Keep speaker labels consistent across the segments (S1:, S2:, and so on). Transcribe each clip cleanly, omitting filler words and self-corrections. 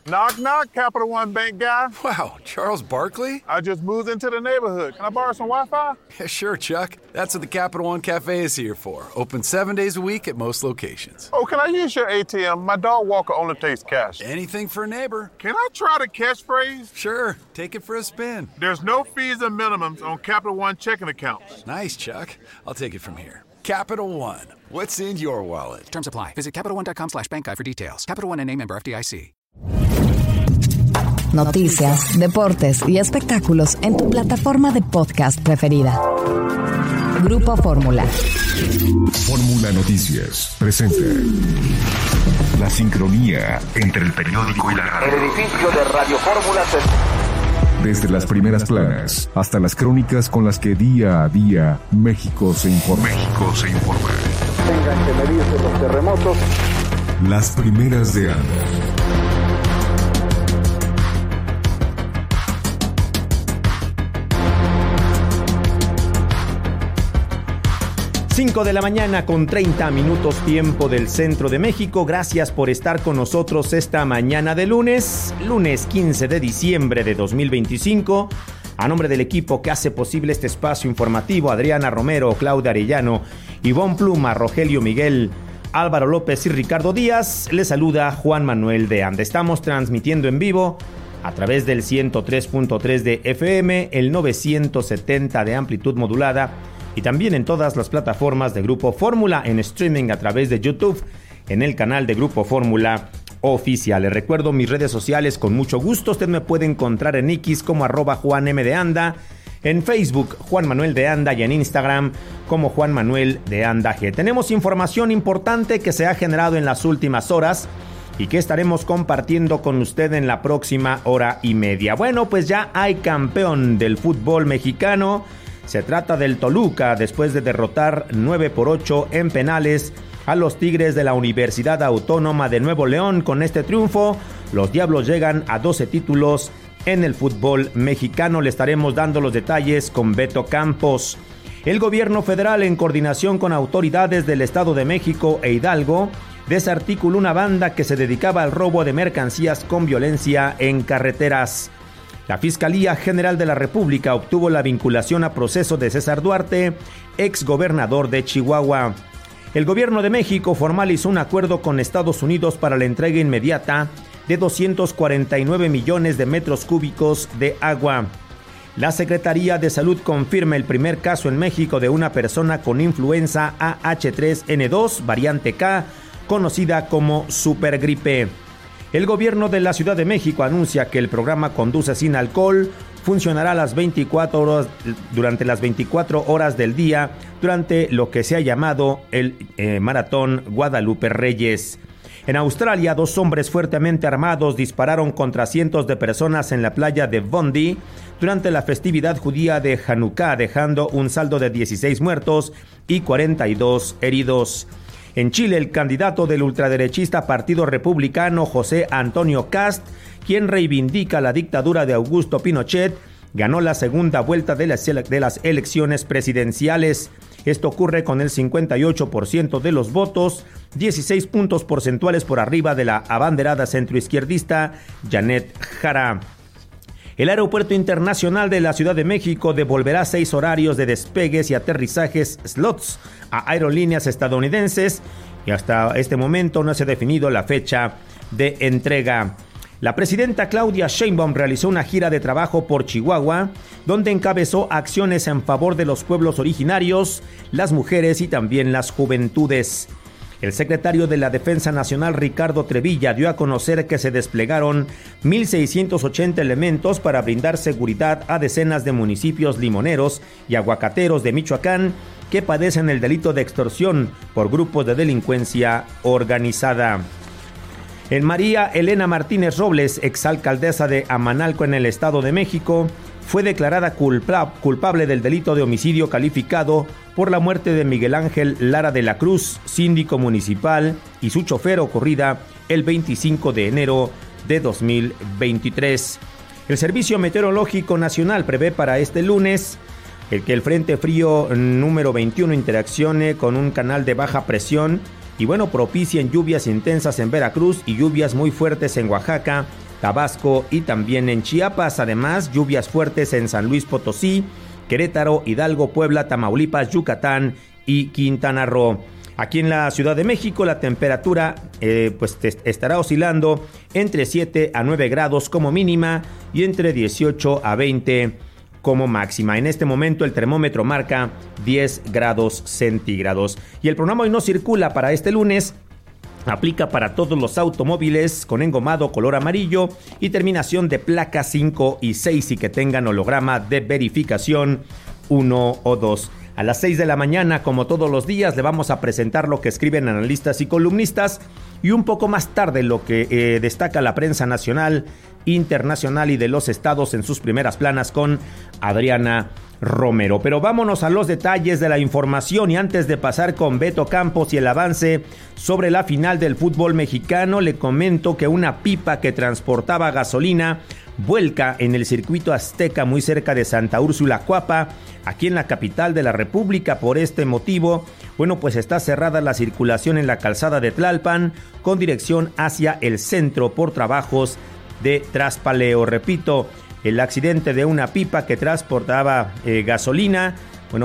S1: Knock, knock, Capital One Bank guy.
S2: Wow, Charles Barkley?
S1: I just moved into the neighborhood. Can I borrow some Wi-Fi?
S2: Yeah, sure, Chuck. That's what the Capital One Cafe is here for. Open 7 days a week at most locations.
S1: Oh, can I use your ATM? My dog Walker only takes cash.
S2: Anything for a neighbor.
S1: Can I try the catchphrase?
S2: Sure, take it for a spin.
S1: There's no fees and minimums on Capital One checking accounts.
S2: Nice, Chuck. I'll take it from here. Capital One. What's in your wallet?
S3: Terms apply. Visit CapitalOne.com/bankguide for details. Capital One N.A. member FDIC.
S4: Noticias, deportes y espectáculos en tu plataforma de podcast preferida. Grupo Fórmula.
S5: Fórmula Noticias presenta la sincronía entre el periódico y la radio.
S6: El edificio de Radio Fórmula
S5: Desde las primeras planas hasta las crónicas con las que día a día México se informa.
S6: Tengan que medirse los terremotos.
S5: Las primeras de ANDA.
S7: 5 de la mañana con 30 minutos tiempo del centro de México. Gracias por estar con nosotros esta mañana de lunes 15 de diciembre de 2025. A nombre del equipo que hace posible este espacio informativo, Adriana Romero, Claudia Arellano, Ivonne Pluma, Rogelio Miguel, Álvaro López y Ricardo Díaz, les saluda Juan Manuel de Anda. Estamos transmitiendo en vivo a través del 103.3 de FM, el 970 de amplitud modulada y también en todas las plataformas de Grupo Fórmula, en streaming a través de YouTube, en el canal de Grupo Fórmula Oficial. Les recuerdo mis redes sociales con mucho gusto. Usted me puede encontrar en X como @JuanM_de_Anda, en Facebook Juan Manuel de Anda y en Instagram como Juan Manuel de Anda G. Tenemos información importante que se ha generado en las últimas horas y que estaremos compartiendo con usted en la próxima hora y media. Bueno, pues ya hay campeón del fútbol mexicano. Se trata del Toluca, después de derrotar 9-8 en penales a los Tigres de la Universidad Autónoma de Nuevo León. Con este triunfo, los Diablos llegan a 12 títulos en el fútbol mexicano. Le estaremos dando los detalles con Beto Campos. El gobierno federal, en coordinación con autoridades del Estado de México e Hidalgo, desarticuló una banda que se dedicaba al robo de mercancías con violencia en carreteras. La Fiscalía General de la República obtuvo la vinculación a proceso de César Duarte, exgobernador de Chihuahua. El gobierno de México formalizó un acuerdo con Estados Unidos para la entrega inmediata de 249 millones de metros cúbicos de agua. La Secretaría de Salud confirma el primer caso en México de una persona con influenza AH3N2, variante K, conocida como supergripe. El gobierno de la Ciudad de México anuncia que el programa Conduce sin Alcohol funcionará durante las 24 horas del día, durante lo que se ha llamado el Maratón Guadalupe Reyes. En Australia, 2 hombres fuertemente armados dispararon contra cientos de personas en la playa de Bondi durante la festividad judía de Hanukkah, dejando un saldo de 16 muertos y 42 heridos. En Chile, el candidato del ultraderechista Partido Republicano, José Antonio Kast, quien reivindica la dictadura de Augusto Pinochet, ganó la segunda vuelta de las elecciones presidenciales. Esto ocurre con el 58% de los votos, 16 puntos porcentuales por arriba de la abanderada centroizquierdista Janet Jara. El Aeropuerto Internacional de la Ciudad de México devolverá 6 horarios de despegues y aterrizajes slots a aerolíneas estadounidenses y hasta este momento no se ha definido la fecha de entrega. La presidenta Claudia Sheinbaum realizó una gira de trabajo por Chihuahua, donde encabezó acciones en favor de los pueblos originarios, las mujeres y también las juventudes. El secretario de la Defensa Nacional, Ricardo Trevilla, dio a conocer que se desplegaron 1,680 elementos para brindar seguridad a decenas de municipios limoneros y aguacateros de Michoacán que padecen el delito de extorsión por grupos de delincuencia organizada. En María Elena Martínez Robles, exalcaldesa de Amanalco en el Estado de México, fue declarada culpable del delito de homicidio calificado por la muerte de Miguel Ángel Lara de la Cruz, síndico municipal, y su chofer, ocurrida el 25 de enero de 2023. El Servicio Meteorológico Nacional prevé para este lunes que el Frente Frío número 21 interaccione con un canal de baja presión y propicien lluvias intensas en Veracruz y lluvias muy fuertes en Oaxaca, Tabasco y también en Chiapas. Además, lluvias fuertes en San Luis Potosí, Querétaro, Hidalgo, Puebla, Tamaulipas, Yucatán y Quintana Roo. Aquí en la Ciudad de México la temperatura estará oscilando entre 7 a 9 grados como mínima y entre 18 a 20 como máxima. En este momento el termómetro marca 10 grados centígrados. Y el pronóstico hoy no circula para este lunes. Aplica para todos los automóviles con engomado color amarillo y terminación de placa 5 y 6 y que tengan holograma de verificación 1 o 2. A las 6 de la mañana, como todos los días, le vamos a presentar lo que escriben analistas y columnistas y un poco más tarde lo que destaca la prensa nacional, internacional y de los estados en sus primeras planas con Adriana Romero. Pero vámonos a los detalles de la información y antes de pasar con Beto Campos y el avance sobre la final del fútbol mexicano, le comento que una pipa que transportaba gasolina vuelca en el circuito Azteca muy cerca de Santa Úrsula, Cuapa, aquí en la capital de la República. Por este motivo, pues está cerrada la circulación en la calzada de Tlalpan con dirección hacia el centro por trabajos de traspaleo. Repito, el accidente de una pipa que transportaba gasolina,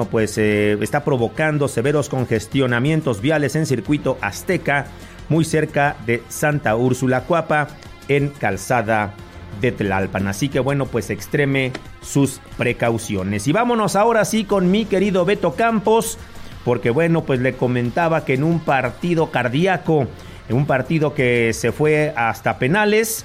S7: está provocando severos congestionamientos viales en circuito Azteca muy cerca de Santa Úrsula, Cuapa, en calzada de Tlalpan. Así que extreme sus precauciones. Y vámonos ahora sí con mi querido Beto Campos, porque le comentaba que en un partido cardíaco, en un partido que se fue hasta penales,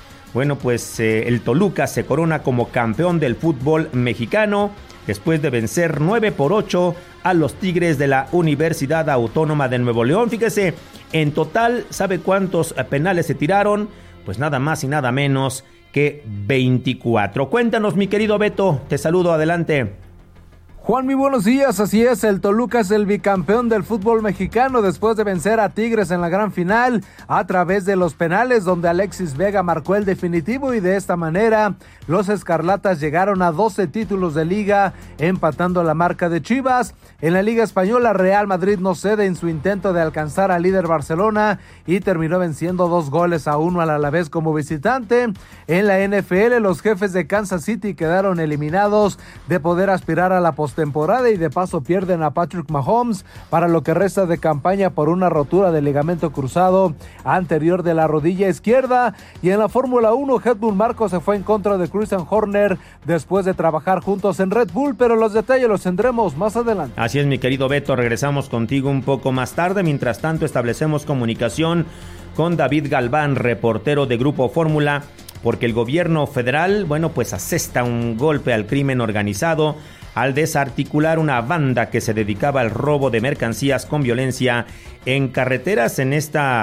S7: el Toluca se corona como campeón del fútbol mexicano después de vencer 9-8 a los Tigres de la Universidad Autónoma de Nuevo León. Fíjese, en total, ¿sabe cuántos penales se tiraron? Pues nada más y nada menos que 24. Cuéntanos, mi querido Beto, te saludo, adelante.
S8: Juan, muy buenos días, así es, el Toluca es el bicampeón del fútbol mexicano después de vencer a Tigres en la gran final a través de los penales donde Alexis Vega marcó el definitivo y de esta manera los Escarlatas llegaron a 12 títulos de liga empatando la marca de Chivas. En la Liga Española, Real Madrid no cede en su intento de alcanzar al líder Barcelona y terminó venciendo 2-1 al Alavés como visitante. En la NFL, los Jefes de Kansas City quedaron eliminados de poder aspirar a la postemporada y de paso pierden a Patrick Mahomes para lo que resta de campaña por una rotura del ligamento cruzado anterior de la rodilla izquierda. Y en la Fórmula 1, Helmut Marko se fue en contra de Christian Horner después de trabajar juntos en Red Bull, pero los detalles los tendremos más adelante.
S7: Así es, mi querido Beto, regresamos contigo un poco más tarde. Mientras tanto, establecemos comunicación con David Galván, reportero de Grupo Fórmula, porque el gobierno federal, asesta un golpe al crimen organizado al desarticular una banda que se dedicaba al robo de mercancías con violencia en carreteras. En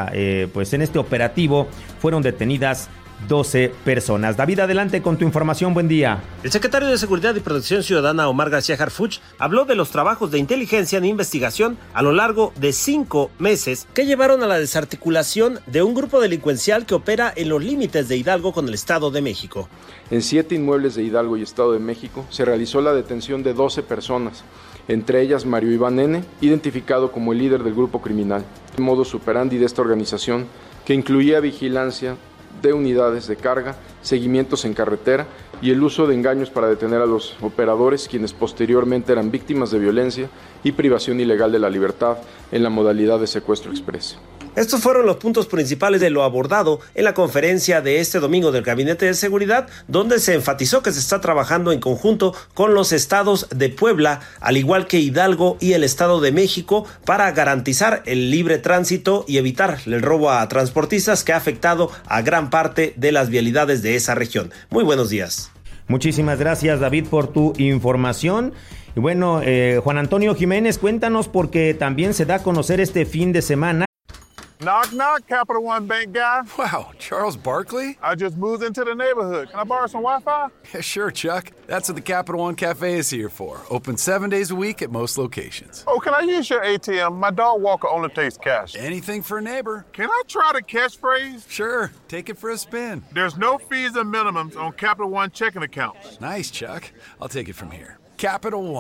S7: este operativo fueron detenidas 12 personas. David, adelante con tu información, buen día.
S9: El secretario de Seguridad y Protección Ciudadana, Omar García Harfuch, habló de los trabajos de inteligencia e investigación a lo largo de 5 meses que llevaron a la desarticulación de un grupo delincuencial que opera en los límites de Hidalgo con el Estado de México.
S10: En 7 inmuebles de Hidalgo y Estado de México se realizó la detención de 12 personas, entre ellas Mario Iván N., identificado como el líder del grupo criminal. El modus operandi de esta organización, que incluía vigilancia de unidades de carga, seguimientos en carretera y el uso de engaños para detener a los operadores, quienes posteriormente eran víctimas de violencia y privación ilegal de la libertad en la modalidad de secuestro express.
S9: Estos fueron los puntos principales de lo abordado en la conferencia de este domingo del Gabinete de Seguridad, donde se enfatizó que se está trabajando en conjunto con los estados de Puebla, al igual que Hidalgo y el Estado de México, para garantizar el libre tránsito y evitar el robo a transportistas que ha afectado a gran parte de las vialidades de esa región. Muy buenos días.
S7: Muchísimas gracias, David, por tu información. Y Juan Antonio Jiménez, cuéntanos, porque también se da a conocer este fin de semana.
S1: Knock, knock, Capital One Bank guy.
S2: Wow, Charles Barkley?
S1: I just moved into the neighborhood. Can I borrow some Wi-Fi?
S2: Yeah, sure, Chuck. That's what the Capital One Cafe is here for. Open 7 days a week at most locations.
S1: Oh, can I use your ATM? My dog walker only takes cash.
S2: Anything for a neighbor.
S1: Can I try the catchphrase?
S2: Sure, take it for a spin.
S1: There's no fees and minimums on Capital One checking accounts.
S2: Nice, Chuck. I'll take it from here. Capital One,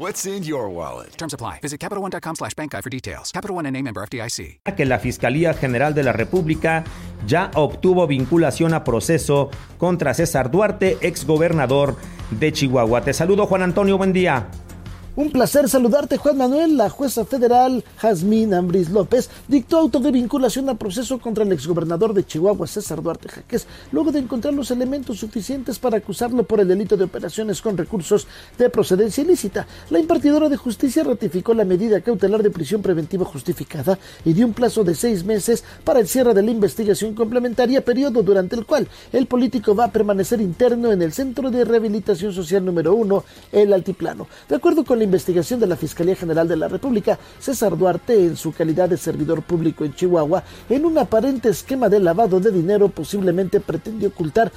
S2: What's in your wallet?
S3: Terms apply. Visit CapitalOne.com/bank guide for details. Capital One N.A. member FDIC.
S7: Que la Fiscalía General de la República ya obtuvo vinculación a proceso contra César Duarte, exgobernador de Chihuahua. Te saludo, Juan Antonio, buen día.
S11: Un placer saludarte, Juan Manuel. La jueza federal Jazmín Ambriz López dictó auto de vinculación a proceso contra el exgobernador de Chihuahua, César Duarte Jaques, luego de encontrar los elementos suficientes para acusarlo por el delito de operaciones con recursos de procedencia ilícita. La impartidora de justicia ratificó la medida cautelar de prisión preventiva justificada y dio un plazo de 6 meses para el cierre de la investigación complementaria, periodo durante el cual el político va a permanecer interno en el Centro de Rehabilitación Social número 1, El Altiplano. De acuerdo con la investigación de la Fiscalía General de la República, César Duarte, en su calidad de servidor público en Chihuahua, en un aparente esquema de lavado de dinero, posiblemente pretendió ocultar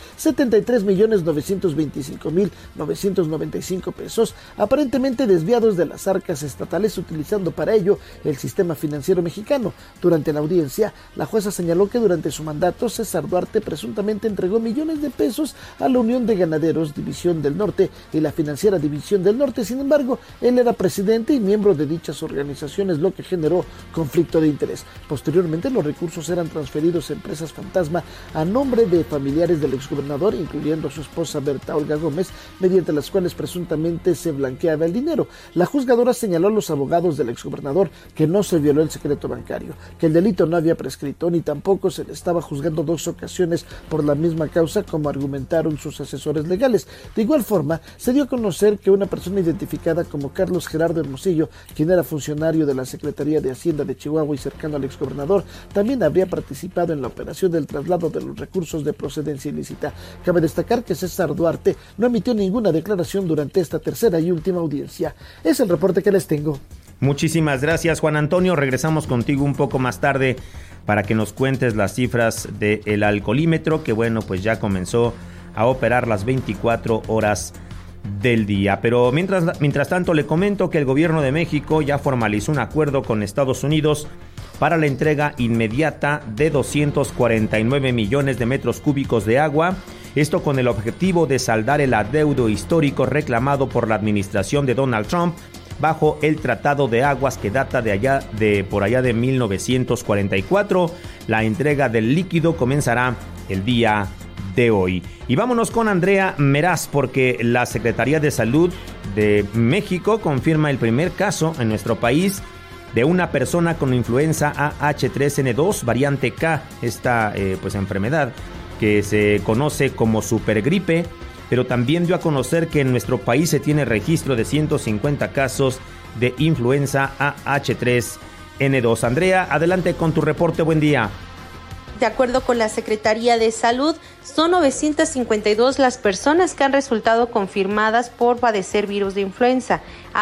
S11: 73.925.995 pesos, aparentemente desviados de las arcas estatales, utilizando para ello el sistema financiero mexicano. Durante la audiencia, la jueza señaló que durante su mandato, César Duarte presuntamente entregó millones de pesos a la Unión de Ganaderos División del Norte y la Financiera División del Norte. Sin embargo, él era presidente y miembro de dichas organizaciones, lo que generó conflicto de interés. Posteriormente, los recursos eran transferidos a empresas fantasma a nombre de familiares del exgobernador, incluyendo a su esposa Berta Olga Gómez, mediante las cuales presuntamente se blanqueaba el dinero. La juzgadora señaló a los abogados del exgobernador que no se violó el secreto bancario, que el delito no había prescrito, ni tampoco se le estaba juzgando 2 ocasiones por la misma causa, como argumentaron sus asesores legales. De igual forma, se dio a conocer que una persona identificada como Carlos Gerardo Hermosillo, quien era funcionario de la Secretaría de Hacienda de Chihuahua y cercano al exgobernador, también habría participado en la operación del traslado de los recursos de procedencia ilícita. Cabe destacar que César Duarte no emitió ninguna declaración durante esta tercera y última audiencia. Es el reporte que les tengo.
S7: Muchísimas gracias, Juan Antonio. Regresamos contigo un poco más tarde para que nos cuentes las cifras del alcoholímetro, que bueno, pues ya comenzó a operar las 24 horas del día. Pero mientras tanto le comento que el gobierno de México ya formalizó un acuerdo con Estados Unidos para la entrega inmediata de 249 millones de metros cúbicos de agua. Esto con el objetivo de saldar el adeudo histórico reclamado por la administración de Donald Trump bajo el Tratado de Aguas que data por allá de 1944. La entrega del líquido comenzará el día de hoy. Y vámonos con Andrea Meraz, porque la Secretaría de Salud de México confirma el primer caso en nuestro país de una persona con influenza AH3N2 variante K, esta enfermedad que se conoce como supergripe, pero también dio a conocer que en nuestro país se tiene registro de 150 casos de influenza AH3N2. Andrea, adelante con tu reporte, buen día.
S12: De acuerdo con la Secretaría de Salud, son 952 las personas que han resultado confirmadas por padecer virus de influenza.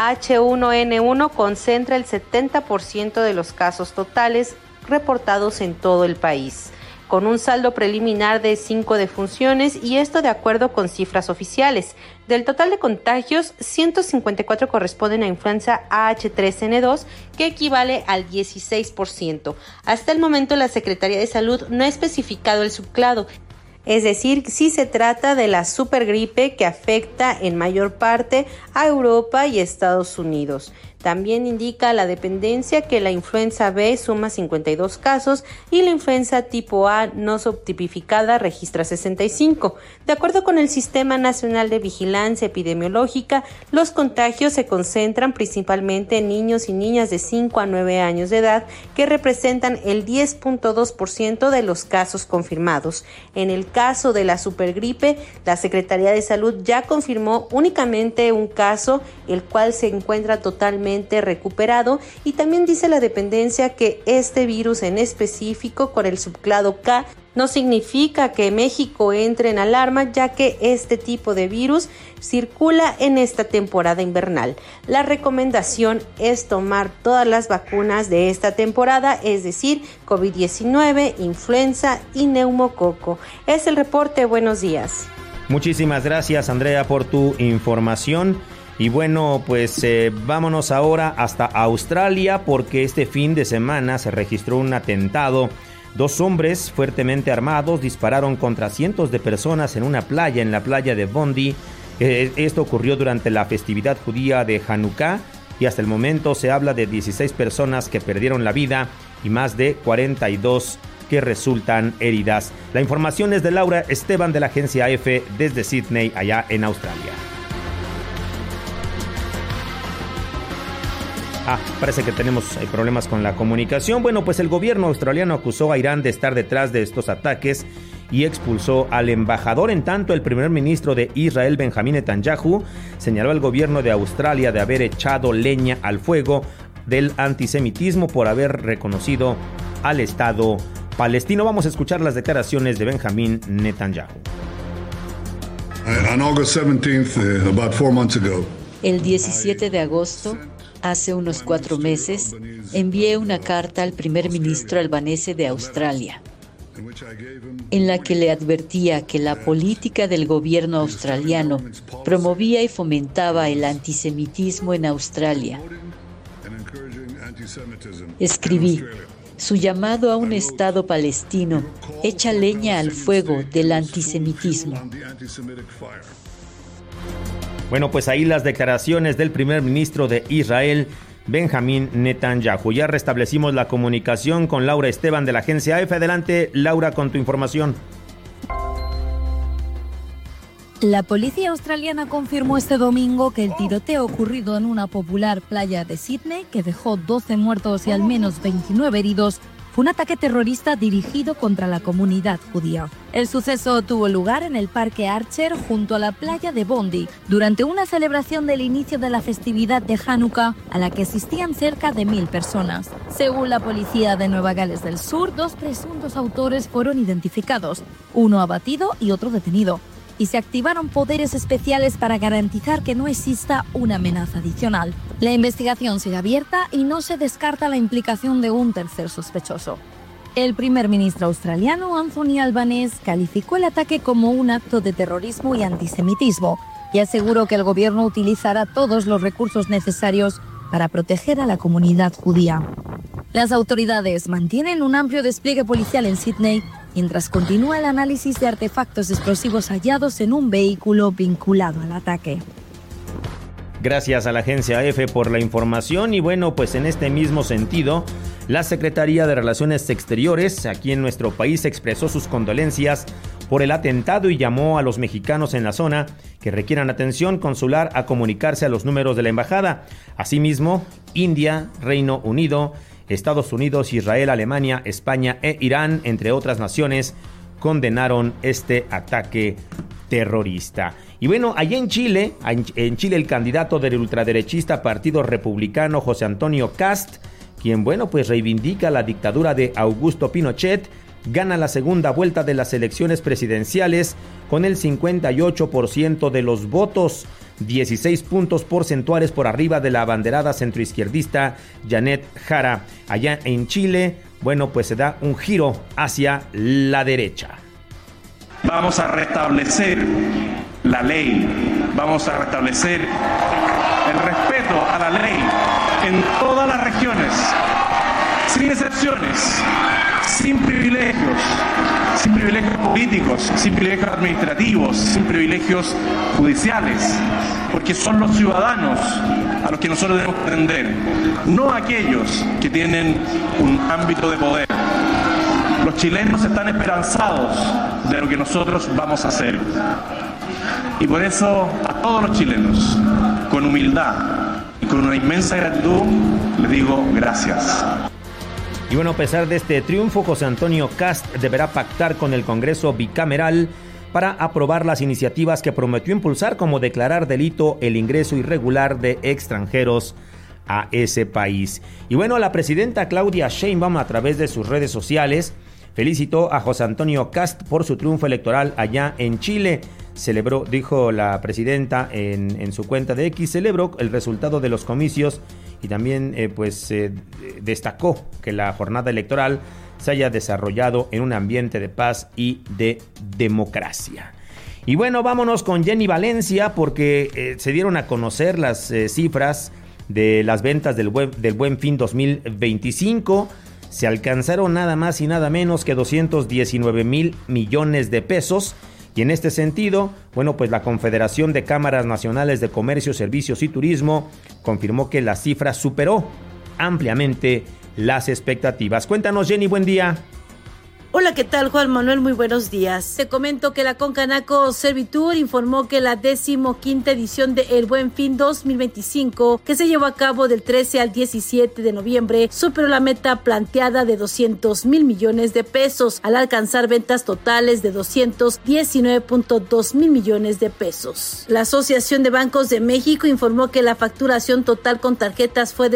S12: H1N1 concentra el 70% de los casos totales reportados en todo el país, con un saldo preliminar de 5 defunciones, y esto de acuerdo con cifras oficiales. Del total de contagios, 154 corresponden a influenza AH3N2, que equivale al 16%. Hasta el momento, la Secretaría de Salud no ha especificado el subclado, es decir, si se trata de la supergripe que afecta en mayor parte a Europa y Estados Unidos. También indica la dependencia que la influenza B suma 52 casos y la influenza tipo A no subtipificada registra 65. De acuerdo con el Sistema Nacional de Vigilancia Epidemiológica, los contagios se concentran principalmente en niños y niñas de 5 a 9 años de edad, que representan el 10.2% de los casos confirmados. En el caso de la supergripe, la Secretaría de Salud ya confirmó únicamente un caso, el cual se encuentra totalmente recuperado, y también dice la dependencia que este virus en específico con el subclado K no significa que México entre en alarma, ya que este tipo de virus circula en esta temporada invernal. La recomendación es tomar todas las vacunas de esta temporada, es decir, COVID-19, influenza y neumococo. Es el reporte, buenos días.
S7: Muchísimas gracias, Andrea, por tu información. Y bueno, pues vámonos ahora hasta Australia, porque este fin de semana se registró un atentado. 2 hombres fuertemente armados dispararon contra cientos de personas en una playa, en la playa de Bondi, Esto ocurrió durante la festividad judía de Hanukkah y hasta el momento se habla de 16 personas que perdieron la vida y más de 42 que resultan heridas. La información es de Laura Esteban de la agencia EFE desde Sydney, allá en Australia. Parece que tenemos problemas con la comunicación. Bueno, pues el gobierno australiano acusó a Irán de estar detrás de estos ataques y expulsó al embajador. En tanto, el primer ministro de Israel, Benjamín Netanyahu, señaló al gobierno de Australia de haber echado leña al fuego del antisemitismo por haber reconocido al Estado palestino. Vamos a escuchar las declaraciones de Benjamín Netanyahu.
S13: On August 17th, about 4 months ago,
S14: el 17 de agosto, hace unos 4 meses, envié una carta al primer ministro albanese de Australia, en la que le advertía que la política del gobierno australiano promovía y fomentaba el antisemitismo en Australia. Escribí: su llamado a un Estado palestino echa leña al fuego del antisemitismo.
S7: Bueno, pues ahí las declaraciones del primer ministro de Israel, Benjamín Netanyahu. Ya restablecimos la comunicación con Laura Esteban de la agencia EFE. Adelante, Laura, con tu información.
S15: La policía australiana confirmó este domingo que el tiroteo ocurrido en una popular playa de Sydney, que dejó 12 muertos y al menos 29 heridos, fue un ataque terrorista dirigido contra la comunidad judía. El suceso tuvo lugar en el Parque Archer, junto a la playa de Bondi, durante una celebración del inicio de la festividad de Hanukkah, a la que asistían cerca de 1.000 personas. Según la policía de Nueva Gales del Sur, 2 presuntos autores fueron identificados, uno abatido y otro detenido, y se activaron poderes especiales para garantizar que no exista una amenaza adicional. La investigación sigue abierta y no se descarta la implicación de un tercer sospechoso. El primer ministro australiano, Anthony Albanese, calificó el ataque como un acto de terrorismo y antisemitismo y aseguró que el gobierno utilizará todos los recursos necesarios para proteger a la comunidad judía. Las autoridades mantienen un amplio despliegue policial en Sydney mientras continúa el análisis de artefactos explosivos hallados en un vehículo vinculado al ataque.
S7: Gracias a la agencia EFE por la información. Y bueno, pues en este mismo sentido, la Secretaría de Relaciones Exteriores aquí en nuestro país expresó sus condolencias por el atentado y llamó a los mexicanos en la zona que requieran atención consular a comunicarse a los números de la embajada. Asimismo, India, Reino Unido, Estados Unidos, Israel, Alemania, España e Irán, entre otras naciones, condenaron este ataque terrorista. Y bueno, allá en Chile el candidato del ultraderechista Partido Republicano, José Antonio Kast, quien, bueno, pues reivindica la dictadura de Augusto Pinochet, gana la segunda vuelta de las elecciones presidenciales con el 58% de los votos, 16 puntos porcentuales por arriba de la abanderada centroizquierdista Janet Jara. Allá en Chile, bueno, pues se da un giro hacia la derecha.
S16: Vamos a restablecer la ley, vamos a restablecer el respeto a la ley en todas las regiones, sin excepciones, sin privilegios políticos, sin privilegios administrativos, sin privilegios judiciales, porque son los ciudadanos a los que nosotros debemos atender, no aquellos que tienen un ámbito de poder. Los chilenos están esperanzados de lo que nosotros vamos a hacer. Y por eso a todos los chilenos, con humildad y con una inmensa gratitud, les digo gracias.
S7: Y bueno, a pesar de este triunfo, José Antonio Kast deberá pactar con el Congreso bicameral para aprobar las iniciativas que prometió impulsar, como declarar delito el ingreso irregular de extranjeros a ese país. Y bueno, la presidenta Claudia Sheinbaum, a través de sus redes sociales, felicitó a José Antonio Kast por su triunfo electoral allá en Chile. Celebró, dijo la presidenta en su cuenta de X, celebró el resultado de los comicios y también destacó que la jornada electoral se haya desarrollado en un ambiente de paz y de democracia. Y bueno, vámonos con Jenny Valencia, porque se dieron a conocer las cifras de las ventas del Buen Fin 2025. Se alcanzaron nada más y nada menos que 219 mil millones de pesos, Y en este sentido, bueno, pues la Confederación de Cámaras Nacionales de Comercio, Servicios y Turismo confirmó que la cifra superó ampliamente las expectativas. Cuéntanos, Jenny, buen día.
S17: Hola, ¿qué tal, Juan Manuel? Muy buenos días. Te comento que la Concanaco Servitur informó que la 15ª edición de El Buen Fin 2025, que se llevó a cabo del 13 al 17 de noviembre, superó la meta planteada de 200,000 millones de pesos, al alcanzar ventas totales de 219.2 mil millones de pesos. La Asociación de Bancos de México informó que la facturación total con tarjetas fue de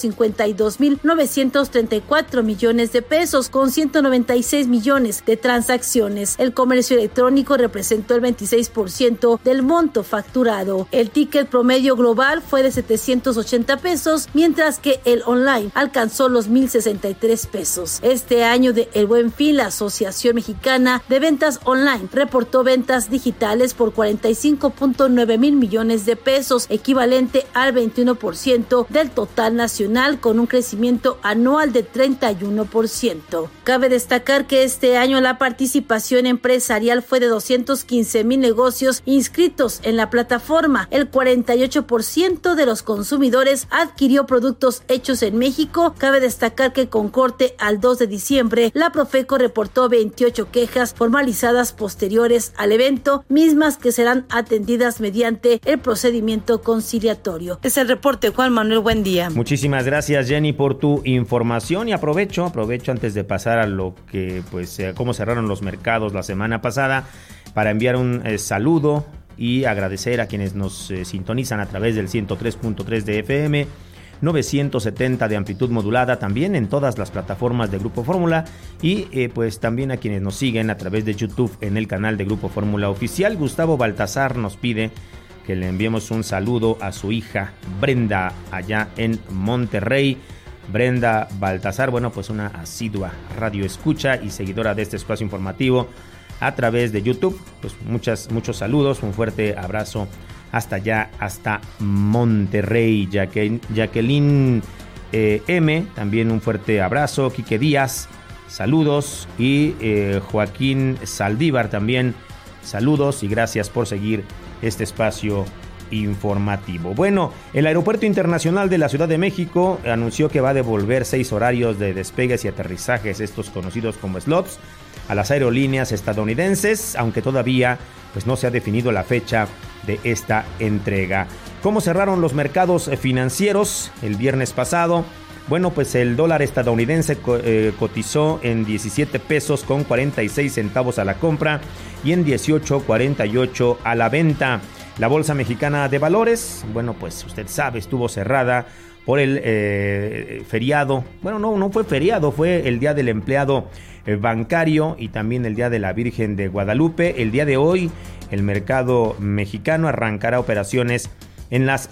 S17: 152,934 millones de pesos, con 196 millones de transacciones. El comercio electrónico representó el 26% del monto facturado. El ticket promedio global fue de 780 pesos, mientras que el online alcanzó los 1,063 pesos. Este año de El Buen Fin, la Asociación Mexicana de Ventas Online reportó ventas digitales por 45.9 mil millones de pesos, equivalente al 21% del total nacional, con un crecimiento anual de 31%. Cabe destacar que este año la participación empresarial fue de 215,000 negocios inscritos en la plataforma. El 48% de los consumidores adquirió productos hechos en México. Cabe destacar que con corte al 2 de diciembre, la Profeco reportó 28 quejas formalizadas posteriores al evento, mismas que serán atendidas mediante el procedimiento conciliatorio. Es el reporte, Juan Manuel, buen día.
S7: Muchísimas gracias, Jenny, por tu información, y aprovecho antes de pasar a lo que cómo cerraron los mercados la semana pasada, para enviar un saludo y agradecer a quienes nos sintonizan a través del 103.3 de FM, 970 de amplitud modulada, también en todas las plataformas de Grupo Fórmula, y pues también a quienes nos siguen a través de YouTube en el canal de Grupo Fórmula Oficial. Gustavo Baltasar nos pide que le enviemos un saludo a su hija Brenda allá en Monterrey. Brenda Baltasar, bueno, pues una asidua radio escucha y seguidora de este espacio informativo a través de YouTube. Pues muchos saludos, un fuerte abrazo hasta allá, hasta Monterrey. Jacqueline M, también un fuerte abrazo. Quique Díaz, saludos. Y Joaquín Saldívar también, saludos y gracias por seguir este espacio informativo. Bueno, el Aeropuerto Internacional de la Ciudad de México anunció que va a devolver 6 horarios de despegues y aterrizajes, estos conocidos como slots, a las aerolíneas estadounidenses, aunque todavía pues no se ha definido la fecha de esta entrega. ¿Cómo cerraron los mercados financieros el viernes pasado? Bueno, pues el dólar estadounidense cotizó en 17 pesos con 46 centavos a la compra y en 18.48 a la venta. La Bolsa Mexicana de Valores, bueno, pues usted sabe, estuvo cerrada por el feriado. Bueno, no fue feriado, fue el Día del Empleado Bancario y también el Día de la Virgen de Guadalupe. El día de hoy, el mercado mexicano arrancará operaciones en las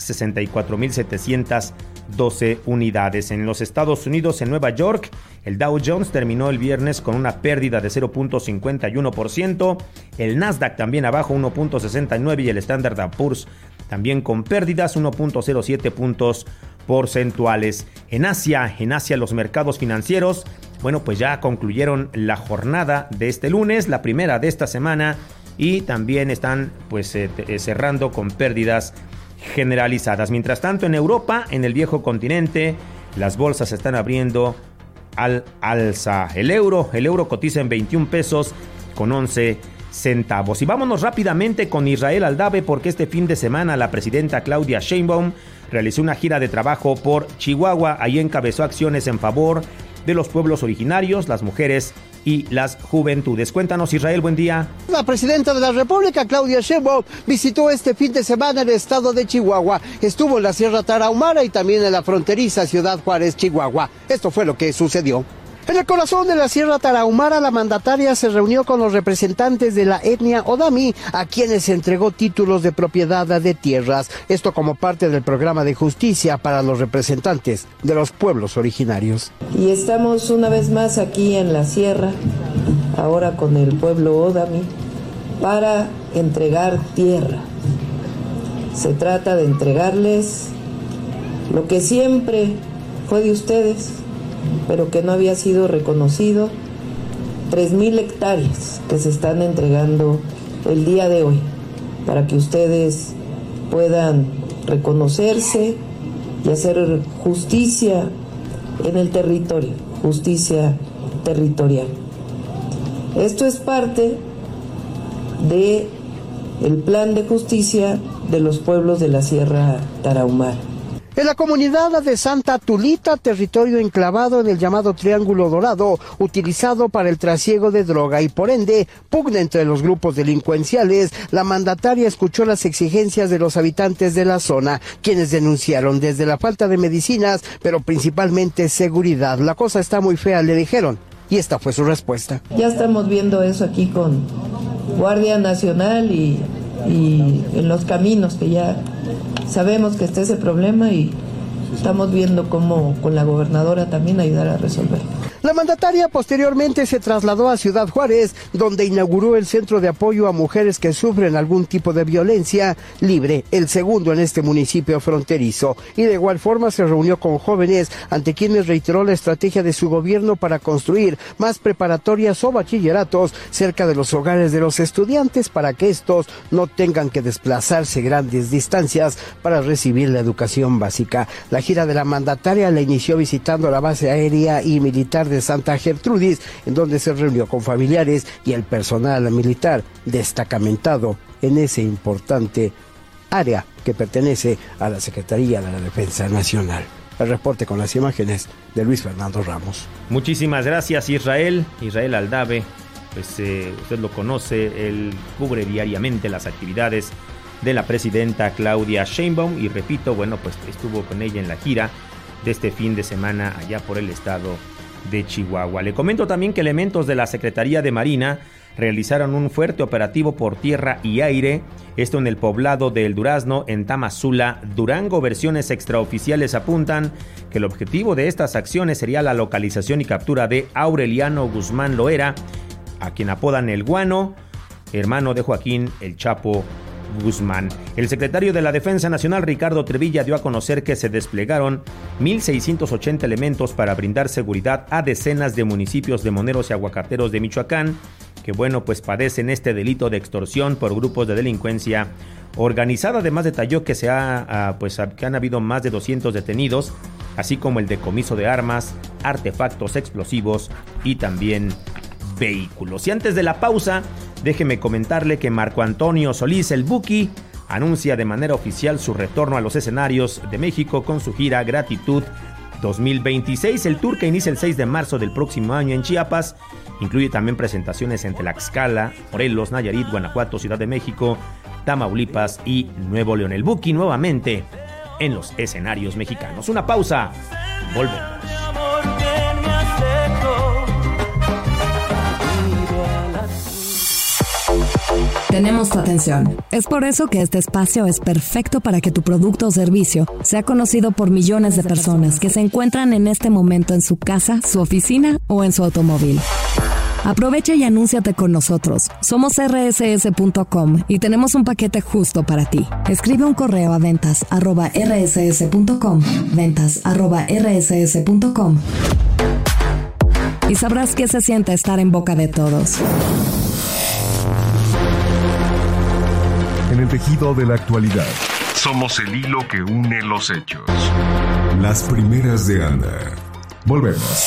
S7: 64,712 unidades. En los Estados Unidos, en Nueva York, el Dow Jones terminó el viernes con una pérdida de 0.51%, el Nasdaq también abajo 1.69% y el Standard & Poor's también con pérdidas 1.07 puntos porcentuales. En Asia los mercados financieros, bueno, pues ya concluyeron la jornada de este lunes, la primera de esta semana, y también están pues cerrando con pérdidas generalizadas. Mientras tanto, en Europa, en el viejo continente, las bolsas se están abriendo al alza. El euro cotiza en 21 pesos con 11 centavos. Y vámonos rápidamente con Israel Aldave, porque este fin de semana la presidenta Claudia Sheinbaum realizó una gira de trabajo por Chihuahua. Ahí encabezó acciones en favor de los pueblos originarios, las mujeres y las juventudes. Cuéntanos, Israel, buen día.
S18: La presidenta de la República, Claudia Sheinbaum, visitó este fin de semana el estado de Chihuahua. Estuvo en la Sierra Tarahumara y también en la fronteriza Ciudad Juárez, Chihuahua. Esto fue lo que sucedió. En el corazón de la Sierra Tarahumara, la mandataria se reunió con los representantes de la etnia Odami, a quienes entregó títulos de propiedad de tierras. Esto como parte del programa de justicia para los representantes de los pueblos originarios.
S19: Y estamos una vez más aquí en la Sierra, ahora con el pueblo Odami, para entregar tierra. Se trata de entregarles lo que siempre fue de ustedes, pero que no había sido reconocido, 3,000 hectáreas que se están entregando el día de hoy, para que ustedes puedan reconocerse y hacer justicia en el territorio, justicia territorial. Esto es parte de el plan de justicia de los pueblos de la Sierra Tarahumara.
S18: En la comunidad de Santa Tulita, territorio enclavado en el llamado Triángulo Dorado, utilizado para el trasiego de droga y por ende pugna entre los grupos delincuenciales, la mandataria escuchó las exigencias de los habitantes de la zona, quienes denunciaron desde la falta de medicinas, pero principalmente seguridad. La cosa está muy fea, le dijeron, y esta fue su respuesta.
S19: Ya estamos viendo eso aquí con Guardia Nacional y en los caminos, que ya sabemos que está ese problema y estamos viendo cómo con la gobernadora también ayudar a resolver.
S18: La mandataria posteriormente se trasladó a Ciudad Juárez, donde inauguró el Centro de Apoyo a Mujeres que Sufren Algún Tipo de Violencia Libre, el segundo en este municipio fronterizo. Y de igual forma se reunió con jóvenes, ante quienes reiteró la estrategia de su gobierno para construir más preparatorias o bachilleratos cerca de los hogares de los estudiantes para que estos no tengan que desplazarse grandes distancias para recibir la educación básica. La gira de la mandataria la inició visitando la base aérea y militar de Santa Gertrudis, en donde se reunió con familiares y el personal militar destacamentado en ese importante área que pertenece a la Secretaría de la Defensa Nacional. El reporte con las imágenes de Luis Fernando Ramos.
S7: Muchísimas gracias, Israel Aldave. Pues usted lo conoce, él cubre diariamente las actividades de la presidenta Claudia Sheinbaum y repito, bueno, pues estuvo con ella en la gira de este fin de semana allá por el estado de Chihuahua. Le comento también que elementos de la Secretaría de Marina realizaron un fuerte operativo por tierra y aire, esto en el poblado de El Durazno, en Tamazula, Durango. Versiones extraoficiales apuntan que el objetivo de estas acciones sería la localización y captura de Aureliano Guzmán Loera, a quien apodan El Guano, hermano de Joaquín El Chapo Guzmán. El secretario de la Defensa Nacional, Ricardo Trevilla, dio a conocer que se desplegaron 1,680 elementos para brindar seguridad a decenas de municipios de moneros y aguacateros de Michoacán, que bueno, pues padecen este delito de extorsión por grupos de delincuencia organizada. Además detalló que que han habido más de 200 detenidos, así como el decomiso de armas, artefactos explosivos y también vehículos. Y antes de la pausa, déjeme comentarle que Marco Antonio Solís, el Buki, anuncia de manera oficial su retorno a los escenarios de México con su gira Gratitud 2026. El tour, que inicia el 6 de marzo del próximo año en Chiapas, incluye también presentaciones en Tlaxcala, Morelos, Nayarit, Guanajuato, Ciudad de México, Tamaulipas y Nuevo León. El Buki nuevamente en los escenarios mexicanos. Una pausa, volvemos.
S4: Tenemos tu atención. Es por eso que este espacio es perfecto para que tu producto o servicio sea conocido por millones de personas que se encuentran en este momento en su casa, su oficina o en su automóvil. Aprovecha y anúnciate con nosotros. Somos rss.com y tenemos un paquete justo para ti. Escribe un correo a ventas@rss.com, ventas@rss.com, y sabrás qué se siente estar en boca de todos.
S5: En el tejido de la actualidad, somos el hilo que une los hechos. Las primeras de Ana. Volvemos.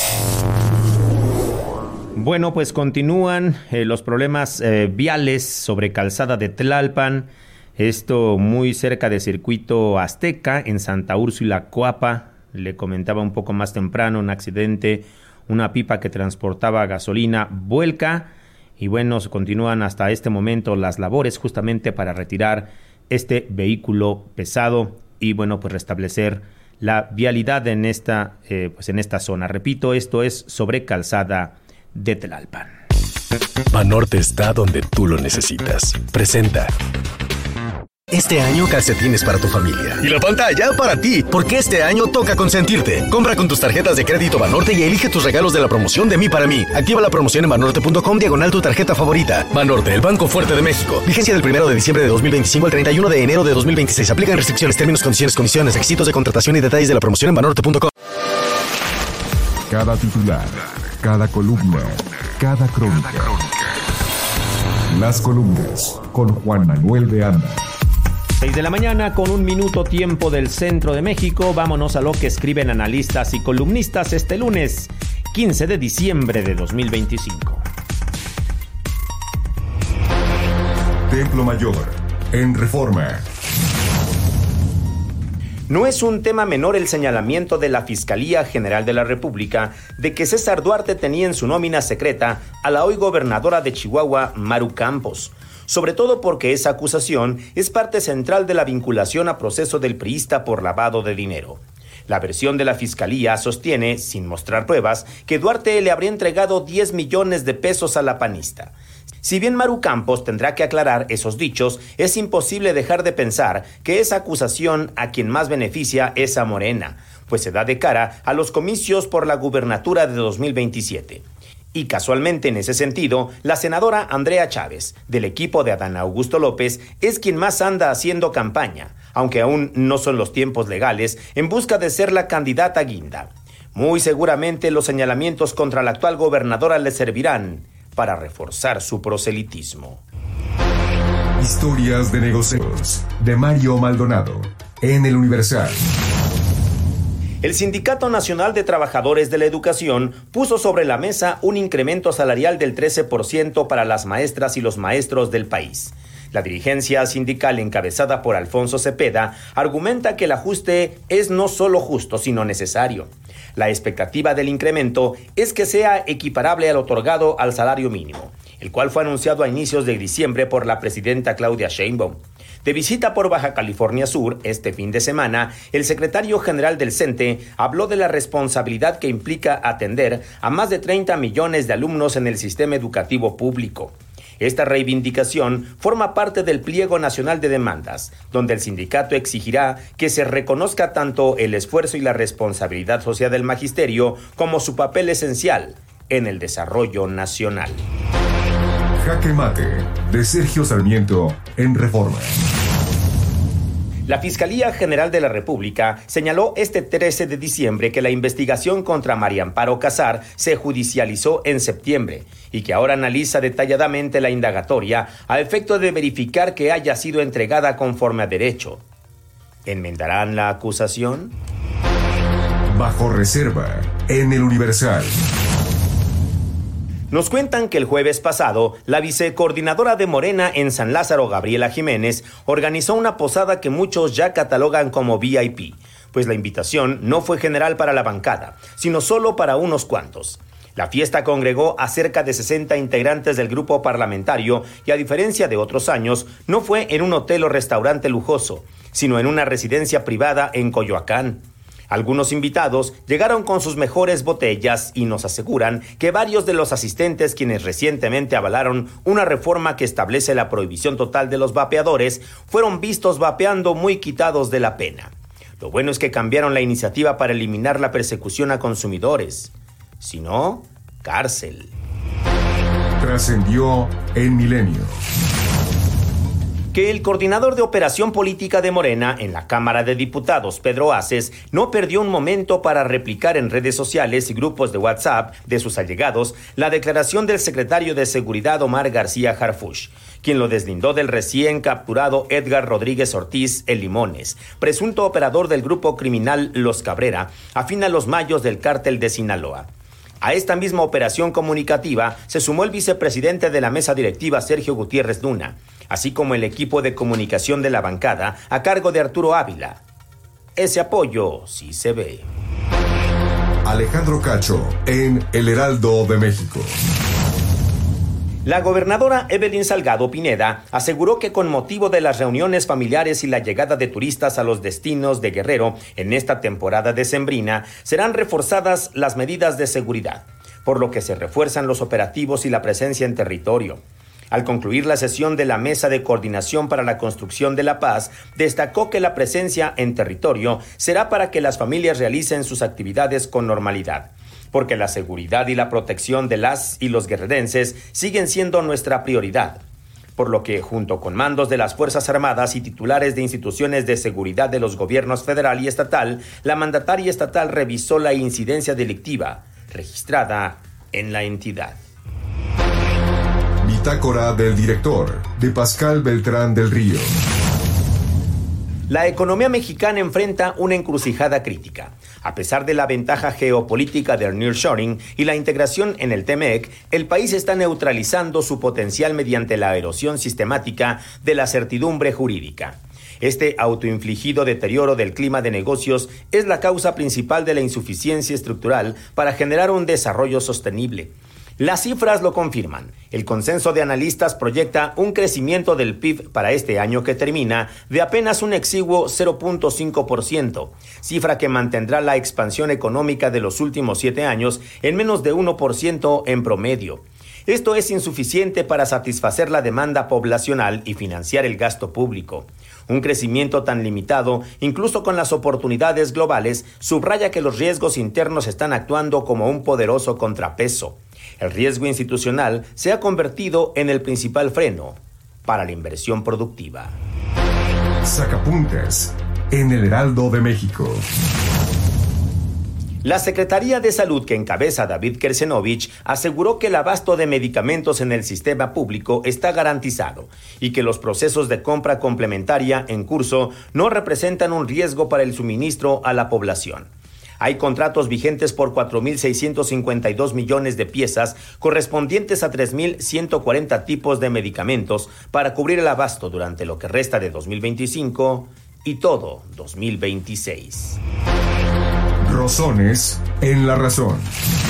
S7: Bueno, pues continúan los problemas viales sobre Calzada de Tlalpan. Esto muy cerca de Circuito Azteca, en Santa Úrsula, Coapa. Le comentaba un poco más temprano, un accidente, una pipa que transportaba gasolina vuelca. Y bueno, continúan hasta este momento las labores justamente para retirar este vehículo pesado y bueno, pues restablecer la vialidad en esta zona. Repito, esto es sobre Calzada de Tlalpan.
S20: Banorte está donde tú lo necesitas. Presenta. Este año calcetines para tu familia. Y la pantalla para ti, porque este año toca consentirte. Compra con tus tarjetas de crédito Banorte y elige tus regalos de la promoción de Mí para Mí. Activa la promoción en banorte.com / tu tarjeta favorita. Banorte, el Banco Fuerte de México. Vigencia del 1 de diciembre de 2025 al 31 de enero de 2026. Aplican restricciones, términos, condiciones, requisitos de contratación y detalles de la promoción en banorte.com.
S5: Cada titular, cada columna, cada crónica. Las columnas con Juan Manuel de Anda.
S7: 6 de la mañana con 1 minuto tiempo del centro de México. Vámonos a lo que escriben analistas y columnistas este lunes 15 de diciembre de 2025.
S5: Templo Mayor, en Reforma.
S7: No es un tema menor el señalamiento de la Fiscalía General de la República de que César Duarte tenía en su nómina secreta a la hoy gobernadora de Chihuahua, Maru Campos, sobre todo porque esa acusación es parte central de la vinculación a proceso del priista por lavado de dinero. La versión de la Fiscalía sostiene, sin mostrar pruebas, que Duarte le habría entregado 10 millones de pesos a la panista. Si bien Maru Campos tendrá que aclarar esos dichos, es imposible dejar de pensar que esa acusación a quien más beneficia es a Morena, pues se da de cara a los comicios por la gubernatura de 2027. Y casualmente en ese sentido, la senadora Andrea Chávez, del equipo de Adán Augusto López, es quien más anda haciendo campaña, aunque aún no son los tiempos legales, en busca de ser la candidata guinda. Muy seguramente los señalamientos contra la actual gobernadora le servirán para reforzar su proselitismo.
S5: Historias de negocios, de Mario Maldonado, en El Universal.
S7: El Sindicato Nacional de Trabajadores de la Educación puso sobre la mesa un incremento salarial del 13% para las maestras y los maestros del país. La dirigencia sindical encabezada por Alfonso Cepeda argumenta que el ajuste es no solo justo, sino necesario. La expectativa del incremento es que sea equiparable al otorgado al salario mínimo, el cual fue anunciado a inicios de diciembre por la presidenta Claudia Sheinbaum. De visita por Baja California Sur este fin de semana, el secretario general del CENTE habló de la responsabilidad que implica atender a más de 30 millones de alumnos en el sistema educativo público. Esta reivindicación forma parte del Pliego Nacional de Demandas, donde el sindicato exigirá que se reconozca tanto el esfuerzo y la responsabilidad social del magisterio como su papel esencial en el desarrollo nacional.
S5: Jaque Mate, de Sergio Sarmiento, en Reforma.
S7: La Fiscalía General de la República señaló este 13 de diciembre que la investigación contra María Amparo Casar se judicializó en septiembre y que ahora analiza detalladamente la indagatoria a efecto de verificar que haya sido entregada conforme a derecho. ¿Enmendarán la acusación?
S5: Bajo reserva, en El Universal.
S7: Nos cuentan que el jueves pasado, la vicecoordinadora de Morena en San Lázaro, Gabriela Jiménez, organizó una posada que muchos ya catalogan como VIP, pues la invitación no fue general para la bancada, sino solo para unos cuantos. La fiesta congregó a cerca de 60 integrantes del grupo parlamentario y, a diferencia de otros años, no fue en un hotel o restaurante lujoso, sino en una residencia privada en Coyoacán. Algunos invitados llegaron con sus mejores botellas y nos aseguran que varios de los asistentes, quienes recientemente avalaron una reforma que establece la prohibición total de los vapeadores, fueron vistos vapeando muy quitados de la pena. Lo bueno es que cambiaron la iniciativa para eliminar la persecución a consumidores. Si no, cárcel.
S5: Trascendió en Milenio.
S7: Que el coordinador de operación política de Morena en la Cámara de Diputados, Pedro Aces, no perdió un momento para replicar en redes sociales y grupos de WhatsApp de sus allegados la declaración del secretario de Seguridad Omar García Harfuch, quien lo deslindó del recién capturado Edgar Rodríguez Ortiz El Limones, presunto operador del grupo criminal Los Cabrera, afín a los mayos del cártel de Sinaloa. A esta misma operación comunicativa se sumó el vicepresidente de la mesa directiva, Sergio Gutiérrez Luna, así como el equipo de comunicación de la bancada a cargo de Arturo Ávila. Ese apoyo sí se ve.
S5: Alejandro Cacho, en El Heraldo de México.
S7: La gobernadora Evelyn Salgado Pineda aseguró que con motivo de las reuniones familiares y la llegada de turistas a los destinos de Guerrero en esta temporada decembrina, serán reforzadas las medidas de seguridad, por lo que se refuerzan los operativos y la presencia en territorio. Al concluir la sesión de la Mesa de Coordinación para la Construcción de la Paz, destacó que la presencia en territorio será para que las familias realicen sus actividades con normalidad, porque la seguridad y la protección de las y los guerrerenses siguen siendo nuestra prioridad. Por lo que, junto con mandos de las Fuerzas Armadas y titulares de instituciones de seguridad de los gobiernos federal y estatal, la mandataria estatal revisó la incidencia delictiva registrada en la entidad.
S5: Bitácora del director, de Pascal Beltrán del Río.
S7: La economía mexicana enfrenta una encrucijada crítica. A pesar de la ventaja geopolítica del nearshoring y la integración en el TEMEC, el país está neutralizando su potencial mediante la erosión sistemática de la certidumbre jurídica. Este autoinfligido deterioro del clima de negocios es la causa principal de la insuficiencia estructural para generar un desarrollo sostenible. Las cifras lo confirman. El consenso de analistas proyecta un crecimiento del PIB para este año que termina de apenas un exiguo 0.5%, cifra que mantendrá la expansión económica de los últimos 7 años en menos de 1% en promedio. Esto es insuficiente para satisfacer la demanda poblacional y financiar el gasto público. Un crecimiento tan limitado, incluso con las oportunidades globales, subraya que los riesgos internos están actuando como un poderoso contrapeso. El riesgo institucional se ha convertido en el principal freno para la inversión productiva.
S5: Sacapuntas en el Heraldo de México.
S7: La Secretaría de Salud que encabeza David Kersenovich aseguró que el abasto de medicamentos en el sistema público está garantizado y que los procesos de compra complementaria en curso no representan un riesgo para el suministro a la población. Hay contratos vigentes por 4.652 millones de piezas correspondientes a 3.140 tipos de medicamentos para cubrir el abasto durante lo que resta de 2025 y todo 2026.
S5: Rosones en la razón.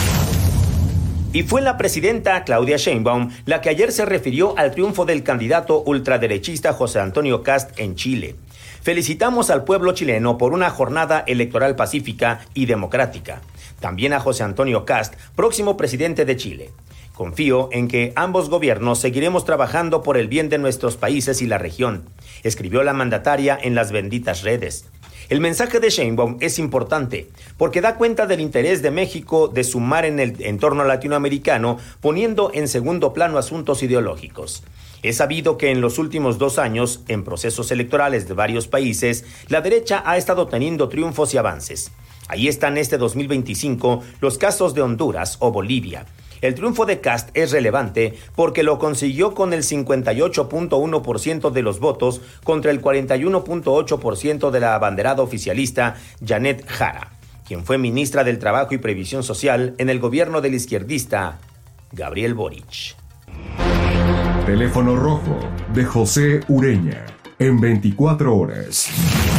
S7: Y fue la presidenta Claudia Sheinbaum la que ayer se refirió al triunfo del candidato ultraderechista José Antonio Kast en Chile. Felicitamos al pueblo chileno por una jornada electoral pacífica y democrática. También a José Antonio Kast, próximo presidente de Chile. Confío en que ambos gobiernos seguiremos trabajando por el bien de nuestros países y la región, escribió la mandataria en las benditas redes. El mensaje de Sheinbaum es importante porque da cuenta del interés de México de sumar en el entorno latinoamericano, poniendo en segundo plano asuntos ideológicos. Es sabido que en los últimos 2 años, en procesos electorales de varios países, la derecha ha estado teniendo triunfos y avances. Ahí están este 2025 los casos de Honduras o Bolivia. El triunfo de Kast es relevante porque lo consiguió con el 58.1% de los votos contra el 41.8% de la abanderada oficialista Janet Jara, quien fue ministra del Trabajo y Previsión Social en el gobierno del izquierdista Gabriel Boric.
S5: Teléfono rojo de José Ureña en 24 horas.